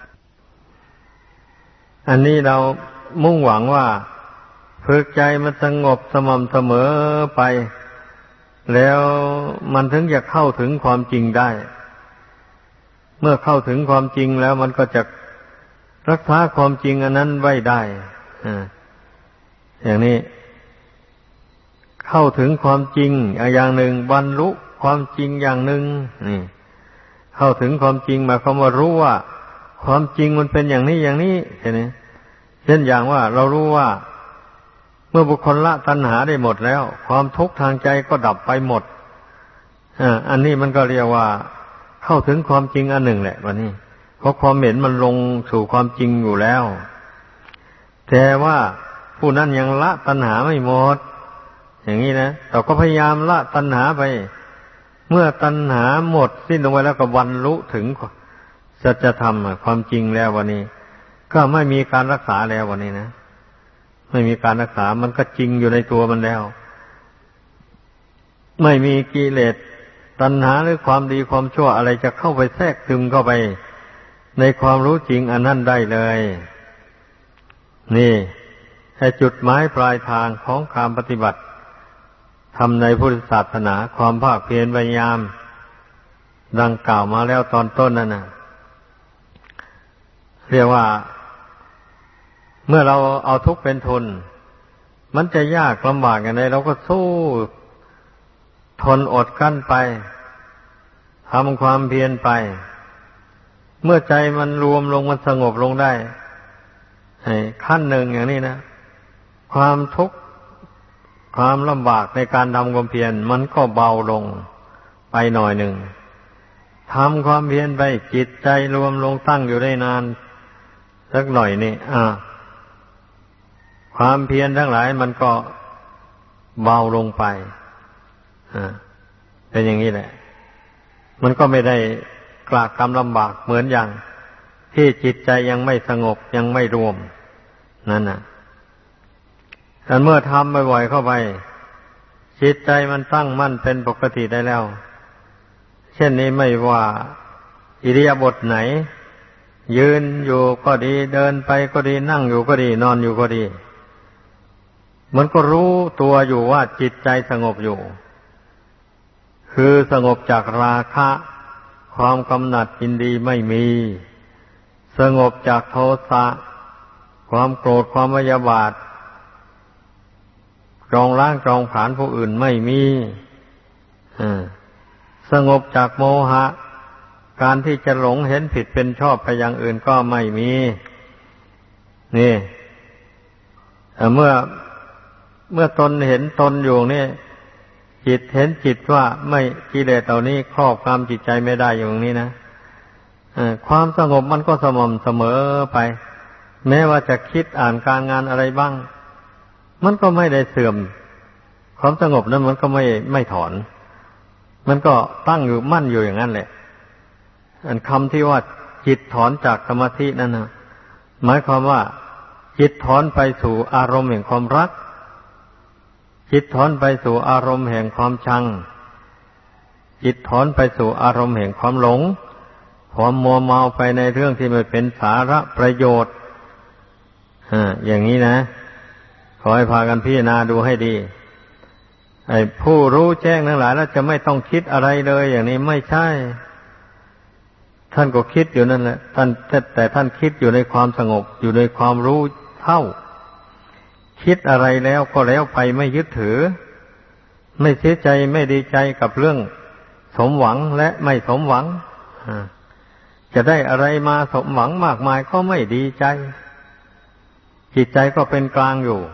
อันนี้เรามุ่งหวังว่าฝึกใจมันสงบสม่ำเสมอไปแล้วมันถึงจะเข้าถึงความจริงได้เมื่อเข้าถึงความจริงแล้วมันก็จะรักษาความจริงอันนั้นไว้ได้อย่างนี้เข้าถึงความจริงอย่างหนึ่งบรรลุความจริงอย่างหนึ่งนี่เข้าถึงความจริงหมายความว่ารู้ว่าความจริงมันเป็นอย่างนี้อย่างนี้ใช่ไหมเช่นอย่างว่าเรารู้ว่าเมื่อบุคคลละตัณหาได้หมดแล้วความทุกข์ทางใจก็ดับไปหมดอันนี้มันก็เรียกว่าเข้าถึงความจริงอันหนึ่งแหละวันนี้เพราะความเห็นมันลงสู่ความจริงอยู่แล้วแต่ว่าผู้นั้นยังละตัณหาไม่หมดอย่างนี้นะเราก็พยายามละตัณหาไปเมื่อตัณหาหมดสิ้นลงไปแล้วก็บรรลุถึงสัจธรรมความจริงแล้ววันนี้ก็ไม่มีการรักษาแล้ววันนี้นะไม่มีการรักษามันก็จริงอยู่ในตัวมันแล้วไม่มีกิเลสตัณหาหรือความดีความชั่วอะไรจะเข้าไปแทรกซึมเข้าไปในความรู้จริงอันนั้นได้เลยนี่ให้จุดหมายปลายทางของการปฏิบัติทำในพุทธศาสนาความภาคเพียรพยายามดังกล่าวมาแล้วตอนต้นนั่นน่ะเรียกว่าเมื่อเราเอาทุกข์เป็นทุนมันจะยากลำบากอย่างไรเราก็สู้ทนอดกั้นไปทำความเพียรไปเมื่อใจมันรวมลงมันสงบลงได้ขั้นหนึ่งอย่างนี้นะความทุกข์ความลำบากในการทำความเพียรมันก็เบาลงไปหน่อยหนึ่งทำความเพียรไปจิตใจรวมลงตั้งอยู่ได้นานสักหน่อยนี่ความเพียรทั้งหลายมันก็เบาลงไปเป็นอย่างนี้แหละมันก็ไม่ได้กลากกำลำบากเหมือนอย่างที่จิตใจยังไม่สงบยังไม่รวมนั่นน่ะแต่เมื่อทำบ่อยๆเข้าไปจิตใจมันตั้งมั่นเป็นปกติได้แล้วเช่นนี้ไม่ว่าอิริยาบถไหนยืนอยู่ก็ดีเดินไปก็ดีนั่งอยู่ก็ดีนอนอยู่ก็ดีมันก็รู้ตัวอยู่ว่าจิตใจสงบอยู่คือสงบจากราคะความกำหนัดยินดีไม่มีสงบจากโทสะความโกรธความพยาบาทจองล้างจองผลาญผู้อื่นไม่มีสงบจากโมหะการที่จะหลงเห็นผิดเป็นชอบไปอย่างอื่นก็ไม่มีนี่เมื่อตนเห็นตนอยู่นี่จิตเห็นจิตว่าไม่กิเลสเหล่านี้ครอบงำจิตใจไม่ได้อย่างนี้นะความสงบมันก็สม่ำเสมอไปแม้ว่าจะคิดอ่านการงานอะไรบ้างมันก็ไม่ได้เสื่อมความสงบนั้นมันก็ไม่ถอนมันก็ตั้งอยู่มั่นอยู่อย่างนั้นแหละอันคำที่ว่าจิตถอนจากสมาธินั่นนะหมายความว่าจิตถอนไปสู่อารมณ์แห่งความรักจิตถอนไปสู่อารมณ์แห่งความชังจิตถอนไปสู่อารมณ์แห่งความหลงความมัวเมาไปในเรื่องที่ไม่เป็นสาระประโยชน์อย่างนี้นะขอให้พากันพิจารณาดูให้ดีไอ้ผู้รู้แจ้งทั้งหลายแล้วจะไม่ต้องคิดอะไรเลยอย่างนี้ไม่ใช่ท่านก็คิดอยู่นั่นแหละแต่ท่านคิดอยู่ในความสงบอยู่ในความรู้เท่าคิดอะไรแล้วก็แล้วไปไม่ยึดถือไม่เสียใจไม่ดีใจกับเรื่องสมหวังและไม่สมหวังจะได้อะไรมาสมหวังมากมายก็ไม่ดีใจจิตใจก็เป็นกลางอยู่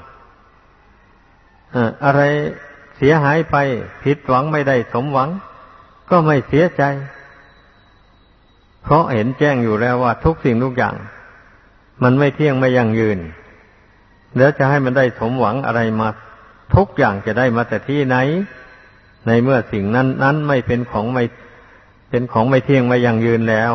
อะไรเสียหายไปผิดหวังไม่ได้สมหวังก็ไม่เสียใจเพราะเห็นแจ้งอยู่แล้วว่าทุกสิ่งทุกอย่างมันไม่เที่ยงไม่ยั่งยืนแล้วจะให้มันได้สมหวังอะไรมาทุกอย่างจะได้มาแต่ที่ไหนในเมื่อสิ่งนั้นไม่เป็นของไม่เที่ยงไม่ยั่งยืนแล้ว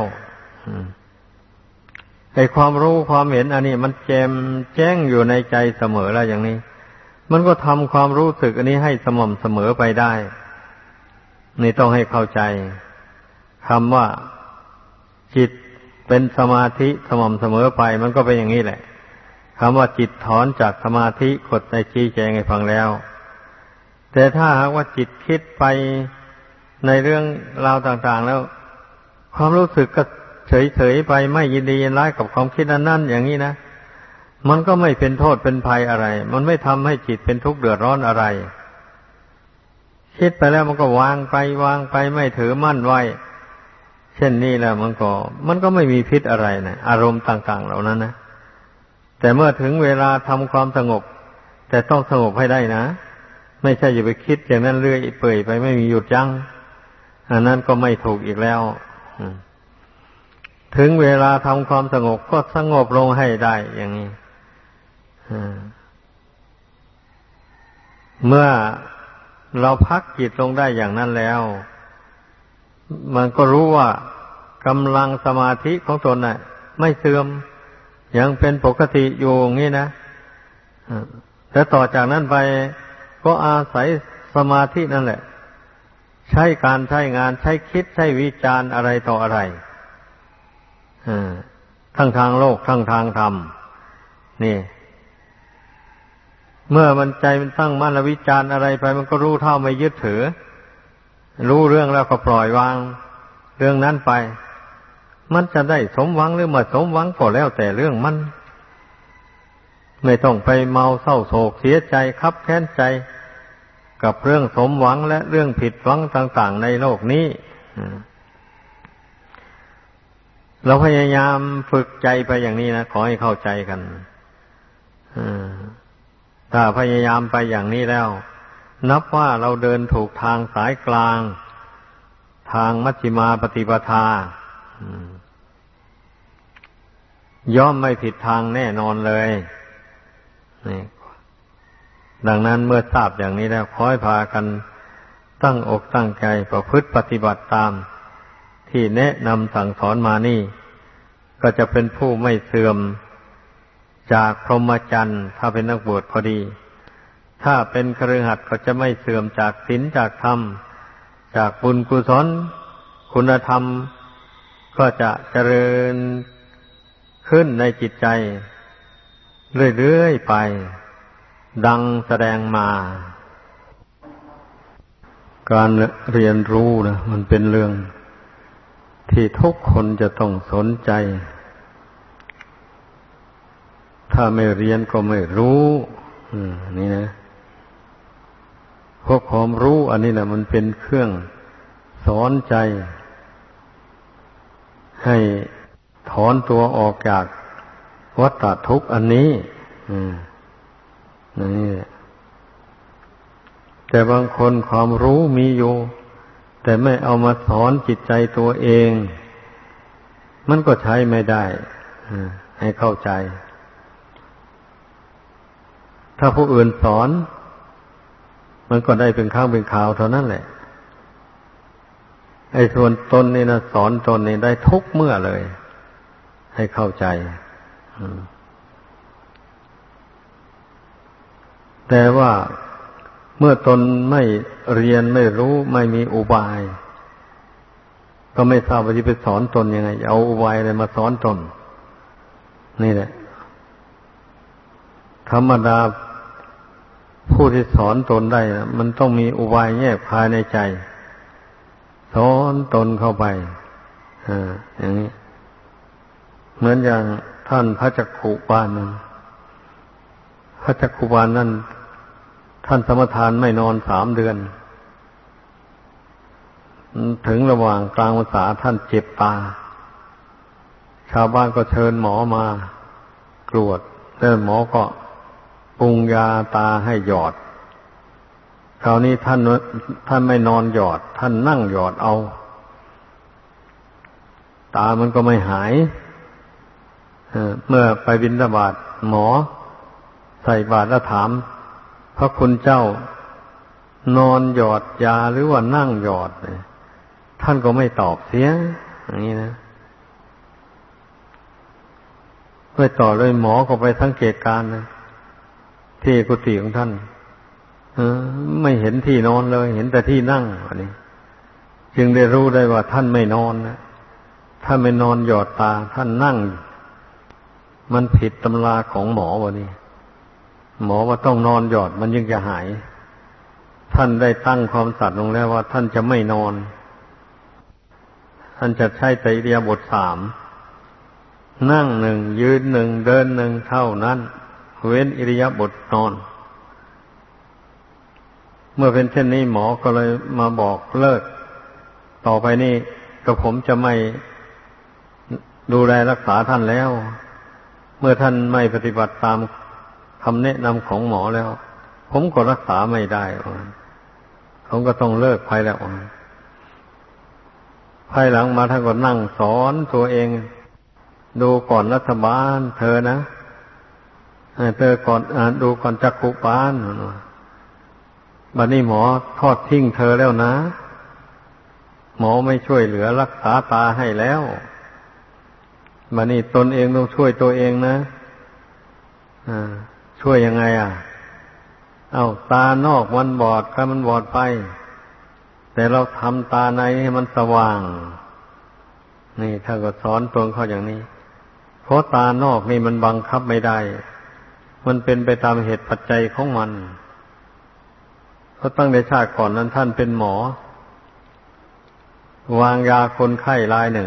ไอ้ความรู้ความเห็นอันนี้มันแจ่มแจ้งอยู่ในใจเสมอแล้วอย่างนี้มันก็ทำความรู้สึกอันนี้ให้สม่ำเสมอไปได้นี่ต้องให้เข้าใจคำว่าจิตเป็นสมาธิสม่ำเสมอไปมันก็เป็นอย่างนี้แหละคำว่าจิตถอนจากสมาธิกดในชี้แจงให้ฟังแล้วแต่ถ้าหากว่าจิตคิดไปในเรื่องราวต่างๆแล้วความรู้สึกก็เฉยๆไปไม่ยินดียินร้ายกับความคิดนั้นๆอย่างนี้นะมันก็ไม่เป็นโทษเป็นภัยอะไรมันไม่ทำให้จิตเป็นทุกข์เดือดร้อนอะไรคิดไปแล้วมันก็วางไปไม่ถือมั่นไว้เช่นนี้แล้วมันก็ไม่มีพิษอะไรนะอารมณ์ต่างๆเหล่านั้นนะแต่เมื่อถึงเวลาทำความสงบแต่ต้องสงบให้ได้นะไม่ใช่อย่าไปคิดอย่างนั้นเรื่อยเปื่อยไปไม่มีหยุดยั้งอันนั้นก็ไม่ถูกอีกแล้วถึงเวลาทำความสงบก็สงบลงให้ได้อย่างนี้เมื่อเราพักจิตลงได้อย่างนั้นแล้วมันก็รู้ว่ากำลังสมาธิของตนน่ะไม่เสื่อมยังเป็นปกติอยู่อย่างนี้นะแต่ต่อจากนั้นไปก็อาศัยสมาธินั่นแหละใช้การใช้งานใช้คิดใช้วิจารณ์อะไรต่ออะไรทั้งทางโลกทั้งทางธรรมนี่เมื่อมันใจมันตั้งมั่นวิจารณ์อะไรไปมันก็รู้เท่าไม่ยึดถือรู้เรื่องแล้วก็ปล่อยวางเรื่องนั้นไปมันจะได้สมหวังหรือไม่สมหวังก็แล้วแต่เรื่องมันไม่ต้องไปเมาเศร้าโศกเสียใจคับแค้นใจกับเรื่องสมหวังและเรื่องผิดหวังต่างๆในโลกนี้เราพยายามฝึกใจไปอย่างนี้นะขอให้เข้าใจกันถ้าพยายามไปอย่างนี้แล้วนับว่าเราเดินถูกทางสายกลางทางมัชฌิมาปฏิปทาย่อมไม่ผิดทางแน่นอนเลยนี่ดังนั้นเมื่อทราบอย่างนี้แล้วขอให้พากันตั้งอกตั้งใจประพฤติปฏิบัติตามที่แนะนำสั่งสอนมานี่ก็จะเป็นผู้ไม่เสื่อมจากพรหมจรรย์ถ้าเป็นนักบวชพอดีถ้าเป็นคฤหัสถ์ก็จะไม่เสื่อมจากศีลจากธรรมจากบุญกุศลคุณธรรมก็จะเจริญขึ้นในจิตใจเรื่อยๆไปดังแสดงมาการเรียนรู้นะมันเป็นเรื่องที่ทุกคนจะต้องสนใจถ้าไม่เรียนก็ไม่รู้นี่นะเพราะความรู้อันนี้นะมันเป็นเครื่องสอนใจให้ถอนตัวออกจากวัฏฏทุกข์อันนี้นี่แหละแต่บางคนความรู้มีอยู่แต่ไม่เอามาสอนจิตใจตัวเองมันก็ใช้ไม่ได้ให้เข้าใจถ้าผู้อื่นสอนมันก็ได้เป็นข้างเป็นข่าวเท่านั้นแหละไอ้ส่วนตนนี่นะสอนตนนี่ได้ทุกเมื่อเลยให้เข้าใจแต่ว่าเมื่อตนไม่เรียนไม่รู้ไม่มีอุบายก็ไม่ทราบว่าจะไปสอนตนยังไงเอาอุบายอะไรมาสอนตนนี่แหละธรรมดาผู้ที่สอนตนได้นะมันต้องมีอุบายแยบภายในใจสอนตนเข้าไปอย่างนี้เหมือนอย่างท่านพระจักขุบาลพระจักขุบาลนั่นท่านสมทานไม่นอน3 เดือนถึงระหว่างกลางพรรษาท่านเจ็บตาชาวบ้านก็เชิญหมอมากรวดแล้วหมอก็ปรุงยาตาให้หยอดคราวนี้ท่านไม่นอนหยอดท่านนั่งหยอดเอาตามันก็ไม่หายเมื่อไปบิณฑบาตหมอใส่บาตรแล้วถามพระคุณเจ้านอนหยอดยาหรือว่านั่งหยอดท่านก็ไม่ตอบเสียอย่างนี้นะไปต่อเลยหมอก็ไปสังเกตการณ์นะที่กุฏิของท่านไม่เห็นที่นอนเลยเห็นแต่ที่นั่งอันนี้จึงได้รู้ได้ว่าท่านไม่นอนนะท่านไม่นอนหยอดตาท่านนั่งมันผิดตำราของหมอวะนี่หมอว่าต้องนอนหยอดมันยังจะหายท่านได้ตั้งความสัตย์ลงแล้วว่าท่านจะไม่นอนท่านจะใช้แต่อิริยาบถ3นั่ง1ยืน1เดิน1เท่านั้นเว้นอิริยาบถนอนเมื่อเป็นเช่นนี้หมอก็เลยมาบอกเลิกต่อไปนี้ก็ผมจะไม่ดูแลรักษาท่านแล้วเมื่อท่านไม่ปฏิบัติตามคำแนะนำของหมอแล้วผมก็รักษาไม่ได้ผมก็ต้องเลิกไปแล้วภายหลังมาท่านก็นั่งสอนตัวเองดูก่อนรัฐบาลเธอนะเธอก่อนดูก่อนจักขุบาลบัดนี้หมอทอดทิ้งเธอแล้วนะหมอไม่ช่วยเหลือรักษาตาให้แล้วบัดนี้ตนเองต้องช่วยตัวเองนะช่วยยังไงตานอกมันบอดก็มันบอดไปแต่เราทำตาในให้มันสว่างนี่ถ้าก็สอนตนเขาอย่างนี้เพราะตานอกนี่มันบังคับไม่ได้มันเป็นไปตามเหตุปัจจัยของมันเพราะตั้งแต่ชาติก่อนนั้นท่านเป็นหมอวางยาคนไข้รายหนึ่ง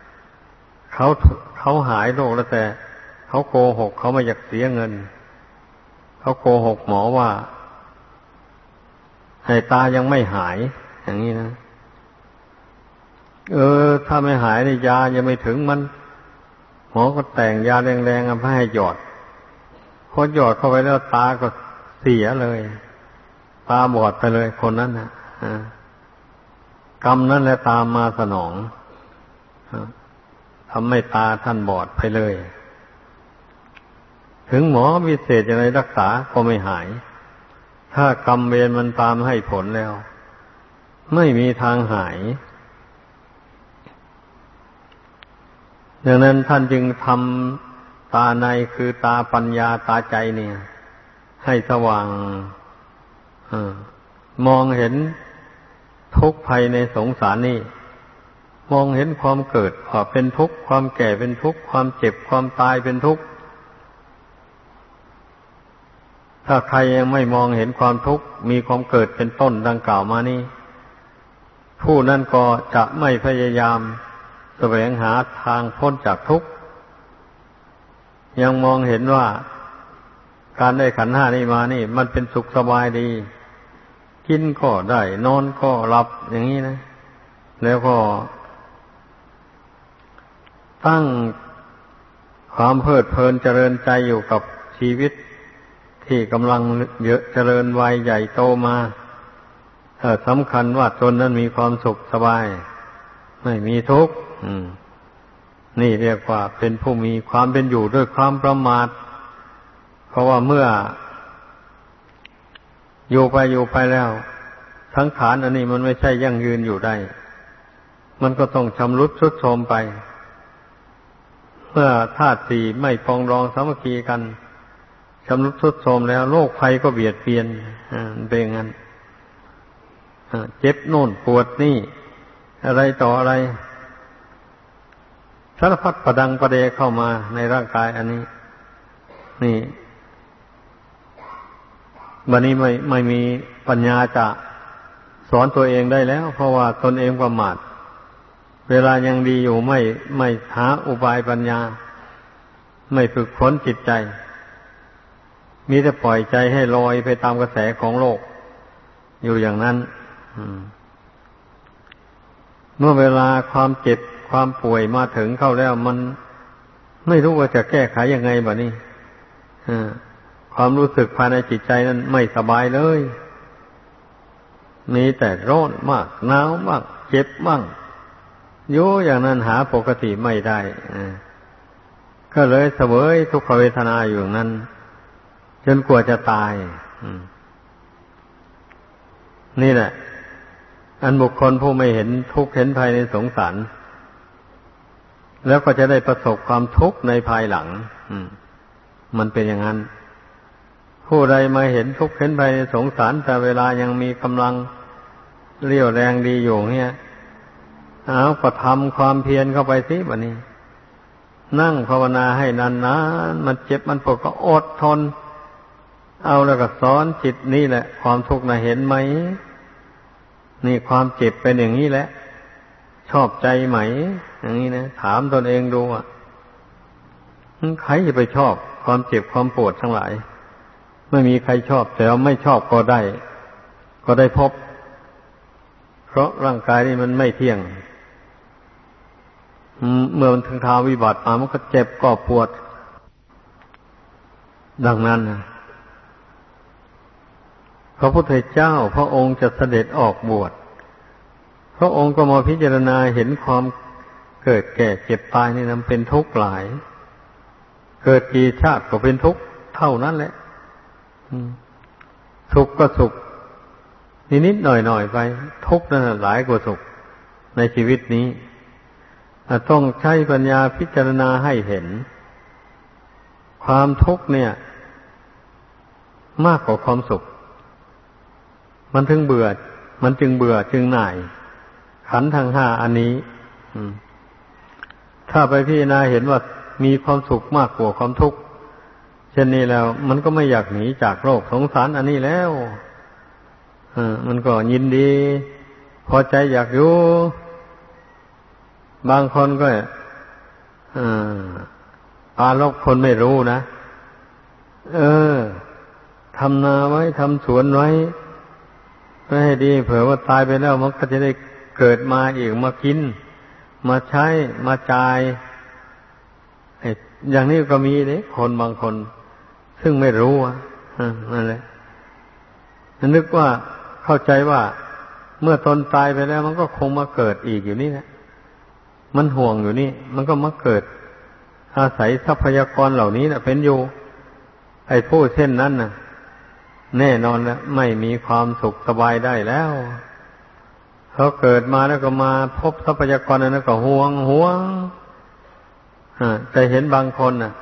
เขาหายโรคแล้วแต่เขาโกหกเขาไม่อยากเสียเงินเขาโกหกหมอว่าให้ตายังไม่หายอย่างนี้นะถ้าไม่หายนี่ยายังไม่ถึงมันหมอก็แต่งยาแรงๆมาให้หยอดพอหยอดเข้าไปแล้วตาก็เสียเลยตาบอดไปเลยคนนั้นนะกรรมนั้นแหละตามมาสนองทำให้ตาท่านบอดไปเลยถึงหมอวิเศษจะไหนรักษาก็ไม่หายถ้ากรรมเวรมันตามให้ผลแล้วไม่มีทางหายดังนั้นท่านจึงทำตาในคือตาปัญญาตาใจเนี่ยให้สว่างมองเห็นทุกข์ภัยในสงสารนี่มองเห็นความเกิดว่าเป็นทุกข์ความแก่เป็นทุกข์ความเจ็บความตายเป็นทุกข์ถ้าใครยังไม่มองเห็นความทุกข์มีความเกิดเป็นต้นดังกล่าวมานี่ผู้นั้นก็จะไม่พยายามแสวงหาทางพ้นจากทุกข์ยังมองเห็นว่าการได้ขันธ์ห้านี่มานี่มันเป็นสุขสบายดีกินก็ได้นอนก็หลับอย่างนี้นะแล้วก็ตั้งความเพลิดเพลินเจริญใจอยู่กับชีวิตที่กำลังเจริญวัยใหญ่โตมาสำคัญว่าตนนั้นมีความสุขสบายไม่มีทุกข์นี่เรียกว่าเป็นผู้มีความเป็นอยู่ด้วยความประมาทเพราะว่าเมื่ออยู่ไปแล้วสังขารอันนี้มันไม่ใช่ยั่งยืนอยู่ได้มันก็ต้องชำรุดทรุดโทรมไปเมื่อธาตุสี่ไม่ปรองดองสามัคคีกันชำรุดทรุดโทรมแล้วโรคภัยก็เบียดเบียนเป็นอย่างนั้นเจ็บโน่นปวดนี่อะไรต่ออะไรสารพัดประดังประเดเข้ามาในร่างกายอันนี้นี่บัดนี้ไม่มีปัญญาจะสอนตัวเองได้แล้วเพราะว่าตนเองประมาทเวลายังดีอยู่ไม่หาอุบายปัญญาไม่ฝึกฝนจิตใจมีแต่ปล่อยใจให้ลอยไปตามกระแสของโลกอยู่อย่างนั้นเมื่อเวลาความเจ็บความป่วยมาถึงเข้าแล้วมันไม่รู้ว่าจะแก้ไขยังไงบัดนี้ความรู้สึกภายในจิตใจนั้นไม่สบายเลยมีแต่ร้อนมากหนาวมากเจ็บบ้างอยู่อย่างนั้นหาปกติไม่ได้ก็เลยเสวยทุกขเวทนาอยู่อย่างนั้นจนกว่าจะตายนี่แหละอันบุคคลผู้ไม่เห็นทุกข์เห็นภัยในสงสารแล้วก็จะได้ประสบความทุกข์ในภายหลังมันเป็นอย่างนั้นผู้ใดมาเห็นทุกข์เห็นภัยในสงสารแต่เวลายังมีกำลังเรี่ยวแรงดีอยู่เนี่ยก็ทำความเพียรเข้าไปสิบัดนี้นั่งภาวนาให้นานๆมันเจ็บมันปวดก็อดทนเอาแล้วก็สอนจิตนี่แหละความทุกข์น่ะเห็นไหมนี่ความเจ็บเป็นอย่างนี้แหละชอบใจไหมอย่างนี้นะถามตนเองดูใครจะไปชอบความเจ็บความปวดทั้งหลายไม่มีใครชอบแต่ว่าไม่ชอบก็ได้พบเพราะร่างกายนี่มันไม่เที่ยงเมื่อมันถึงคราววิบัติมามันก็เจ็บก็ปวดดังนั้นพระพุทธเจ้าพระองค์จะเสด็จออกบวชพระองค์ก็มาพิจารณาเห็นความเกิดแก่เจ็บตายนี่มันเป็นทุกข์หลายเกิดกี่ชาติก็เป็นทุกข์เท่านั้นแหละสุขก็สุขนิดๆหน่อยๆไปทุกข์นั่นหลายกว่าสุขในชีวิตนี้ต้องใช้ปัญญาพิจารณาให้เห็นความทุกข์เนี่ยมากกว่าความสุขมันจึงเบื่อจึงหน่ายขันธ์ทั้งห้าอันนี้ถ้าไปพิจารณาเห็นว่ามีความสุขมากกว่าความทุกข์เช่นนี้แล้วมันก็ไม่อยากหนีจากโลกสงสารอันนี้แล้วมันก็ยินดีพอใจอยากอยู่บางคนก็ปาลบคนไม่รู้นะทำนาไว้ทำสวนไว้ให้ดีเผื่อว่าตายไปแล้วมันก็จะได้เกิดมาอีกมากินมาใช้มาจ่ายอย่างนี้ก็มีเลยคนบางคนซึ่งไม่รู้นั่นแหละนึกว่าเข้าใจว่าเมื่อตนตายไปแล้วมันก็คงมาเกิดอีกอยู่นี่แหละมันห่วงอยู่นี่มันก็มาเกิดอาศัยทรัพยากรเหล่านี้นะเป็นอยู่ไอ้ผู้เช่นนั้นน่ะแน่นอนแล้วไม่มีความสุขสบายได้แล้วเขาเกิดมาแล้วก็มาพบทรัพยากรนั้นก็ห่วงจะเห็นบางคนน่ะ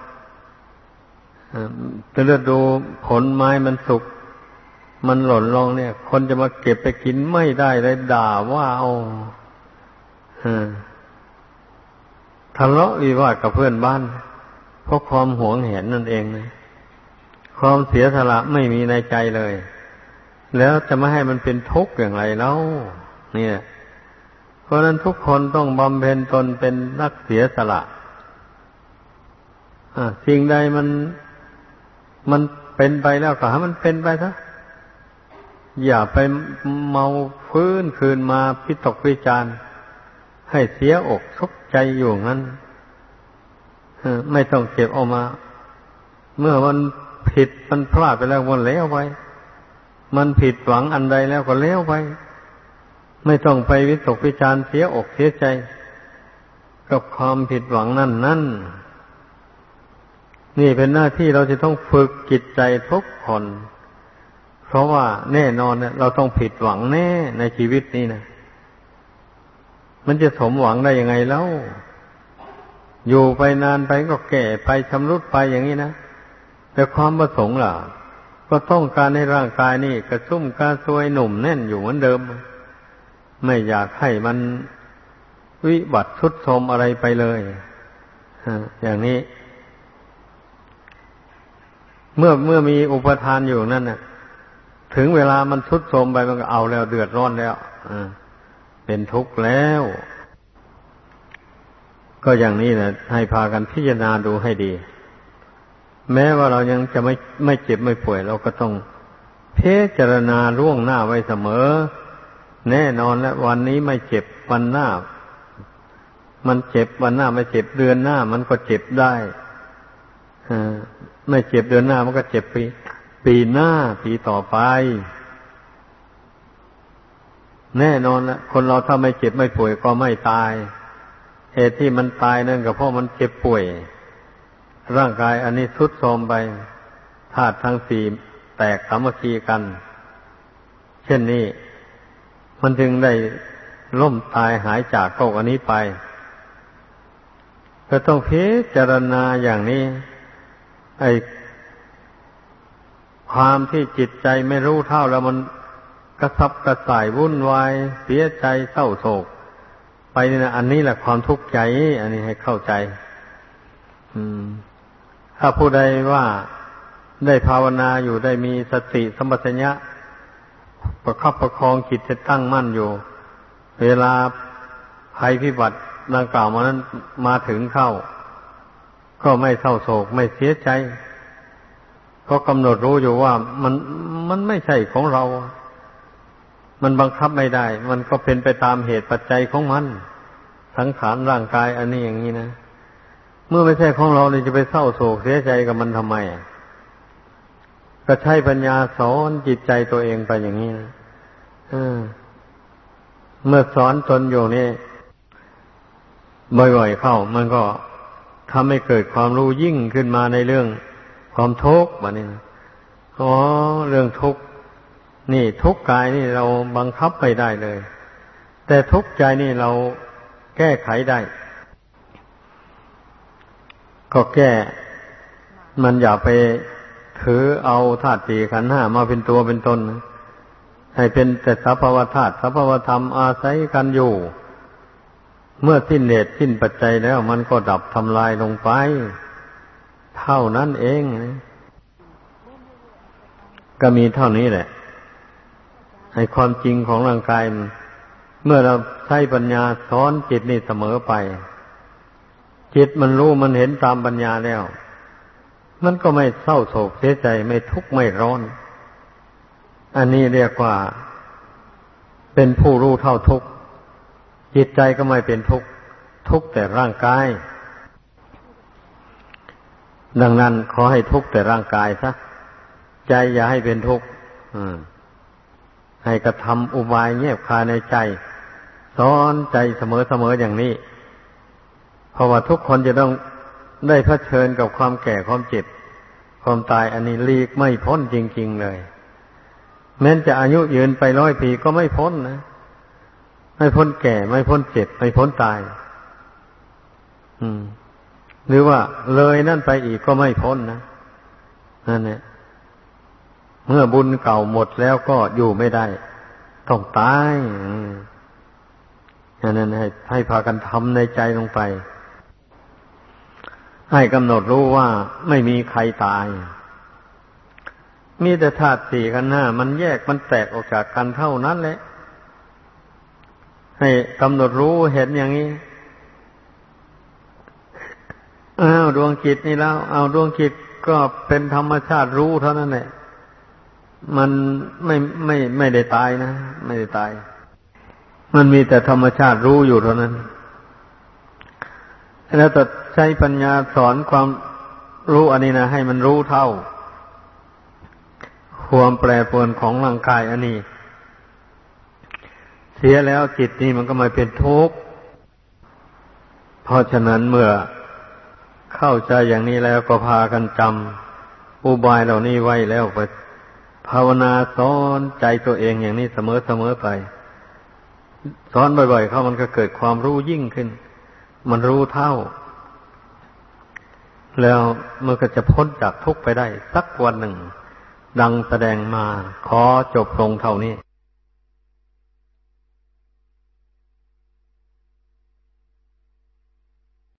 จะเลือกดูผลไม้มันสุกมันหล่นลงเนี่ยคนจะมาเก็บไปกินไม่ได้เลยด่าว่าเอาทะเลาะวิวาทกับเพื่อนบ้านเพราะความหวงแหนนั่นเองนะความเสียสละไม่มีในใจเลยแล้วจะไม่ให้มันเป็นทุกข์อย่างไรแล้วเนี่ยเพราะฉะนั้นทุกคนต้องบำเพ็ญตนเป็นนักเสียสละสิ่งใดมันเป็นไปแล้วก็ให้มันเป็นไปซะอย่าไปเมาฟื้นคืนมาพิตกวิจารณ์ให้เสียอกทุกข์ใจอยู่งั้นไม่ต้องเก็บออกมาเมื่อมันผิดมันพลาดไปแล้วมันแล้วไปมันผิดหวังอันใดแล้วก็แล้วไปไม่ต้องไปวิตกวิจารณ์เสียอกเสียใจกับความผิดหวังนั่นนี่เป็นหน้าที่เราจะต้องฝึกจิตใจทุกคนเพราะว่าแน่นอนเนี่ยเราต้องผิดหวังแน่ในชีวิตนี้นะมันจะสมหวังได้ยังไงแล้วอยู่ไปนานไปก็แก่ไปชำรุดไปอย่างนี้นะแต่ความประสงค์ล่ะก็ต้องการให้ร่างกายนี่กระชุ่มกระชวยหนุ่มแน่นอยู่เหมือนเดิมไม่อยากให้มันวิบัติทรุดโทรมอะไรไปเลยอย่างนี้เมื่อมีอุปทานอยู่นั่นน่ะถึงเวลามันทรุดโทรมไปมันก็เอาแล้วเดือดร้อนแล้วเป็นทุกข์แล้วก็อย่างนี้แหละให้พากันพิจารณาดูให้ดีแม้ว่าเรายังจะไม่เจ็บไม่ป่วยเราก็ต้องพิจารณาล่วงหน้าไว้เสมอแน่นอนแล้ววันนี้ไม่เจ็บวันหน้ามันเจ็บวันหน้าไม่เจ็บเดือนหน้ามันก็เจ็บได้ไม่เจ็บเดือนหน้ามันก็เจ็บปีหน้าปีต่อไปแน่นอนแล้วคนเราถ้าไม่เจ็บไม่ป่วยก็ไม่ตายเหตุที่มันตายนั่นก็เพราะมันเจ็บป่วยร่างกายอันนี้ทรุดโทรมไปธาตุทั้งสี่แตกสามัคคีกันเช่นนี้มันจึงได้ล่มตายหายจากโลกอันนี้ไปก็ต้องพิจารณาอย่างนี้ไอ้ความที่จิตใจไม่รู้เท่าแล้วมันกระสับกระส่ายวุ่นวายเสียใจเศร้าโศกไปนี่นะอันนี้แหละความทุกข์ใจอันนี้ให้เข้าใจถ้าผู้ใดว่าได้ภาวนาอยู่ได้มีสติสัมปชัญญะประคับประคองจิตให้ตั้งมั่นอยู่เวลาภัยพิบัติดังกล่าวมานั้นมาถึงเข้าก็ไม่เศร้าโศกไม่เสียใจก็กำหนดรู้อยู่ว่ามันไม่ใช่ของเรามันบังคับไม่ได้มันก็เป็นไปตามเหตุปัจจัยของมันสังขารร่างกายอันนี้อย่างนี้นะเมื่อไม่ใช่ของเราเลยจะไปเศร้าโศกเสียใจกับมันทำไมก็ใช้ปัญญาสอนจิตใจตัวเองไปอย่างนี้นะเมื่อสอนตนอยู่นี่บ่อยๆเข้ามันก็ทำให้เกิดความรู้ยิ่งขึ้นมาในเรื่องความทุกข์แบบนี้นะเรื่องทุกข์นี่ทุกข์กายนี่เราบังคับไม่ได้เลยแต่ทุกข์ใจนี่เราแก้ไขได้ก็แก้มันอย่าไปถือเอาธาตุสี่ขันธ์ห้ามาเป็นตัวเป็นตนให้เป็นแต่สภาวธาตุสภาวธรรมอาศัยกันอยู่เมื่อสิ้นเหตุสิ้นปัจจัยแล้วมันก็ดับทำลายลงไปเท่านั้นเองก็มีเท่านี้แหละให้ความจริงของร่างกายเมื่อเราใช้ปัญญาสอนจิตนี่เสมอไปจิตมันรู้มันเห็นตามปัญญาแล้วมันก็ไม่เศร้าโศกเสียใจไม่ทุกข์ไม่ร้อนอันนี้เรียกว่าเป็นผู้รู้เท่าทุกข์จิตใจก็ไม่เป็นทุกข์ทุกข์แต่ร่างกายดังนั้นขอให้ทุกข์แต่ร่างกายซะใจอย่าให้เป็นทุกข์ให้กระทำอุบายแยบคายในใจสอนใจเสมอๆอย่างนี้เพราะว่าทุกคนจะต้องได้เผชิญกับความแก่ความเจ็บความตายอันนี้หลีกไม่พ้นจริงๆเลยแม้จะอายุยืนไป100 ปีก็ไม่พ้นนะไม่พ้นแก่ไม่พ้นเจ็บไม่พ้นตายหรือว่าเลยนั่นไปอีกก็ไม่พ้นนะนั่นแหละเมื่อบุญเก่าหมดแล้วก็อยู่ไม่ได้ต้องตายอย่างนั้นให้พากันทำในใจลงไปให้กำหนดรู้ว่าไม่มีใครตายมีแต่ธาตุสี่ขันธ์ห้ามันแยกมันแตกออกจากกันเท่านั้นแหละให้กำหนดรู้เห็นอย่างนี้ดวงจิตนี่แล้วดวงจิตก็เป็นธรรมชาติรู้เท่านั้นแหละมันไม่ได้ตายนะไม่ได้ตายมันมีแต่ธรรมชาติรู้อยู่เท่านั้นแล้วแต่ใช้ปัญญาสอนความรู้อันนี้นะให้มันรู้เท่าความแปรปรวนของร่างกายอันนี้เสียแล้วจิตนี่มันก็มาเป็นทุกข์เพราะฉะนั้นเมื่อเข้าใจอย่างนี้แล้วก็พากันจำอุบายเหล่านี้ไว้แล้วไปภาวนาสอนใจตัวเองอย่างนี้เสมอไปสอนบ่อยๆเข้ามันก็เกิดความรู้ยิ่งขึ้นมันรู้เท่าแล้วมันก็จะพ้นจากทุกข์ไปได้สักวันหนึ่งดังแสดงมาขอจบลงเท่านี้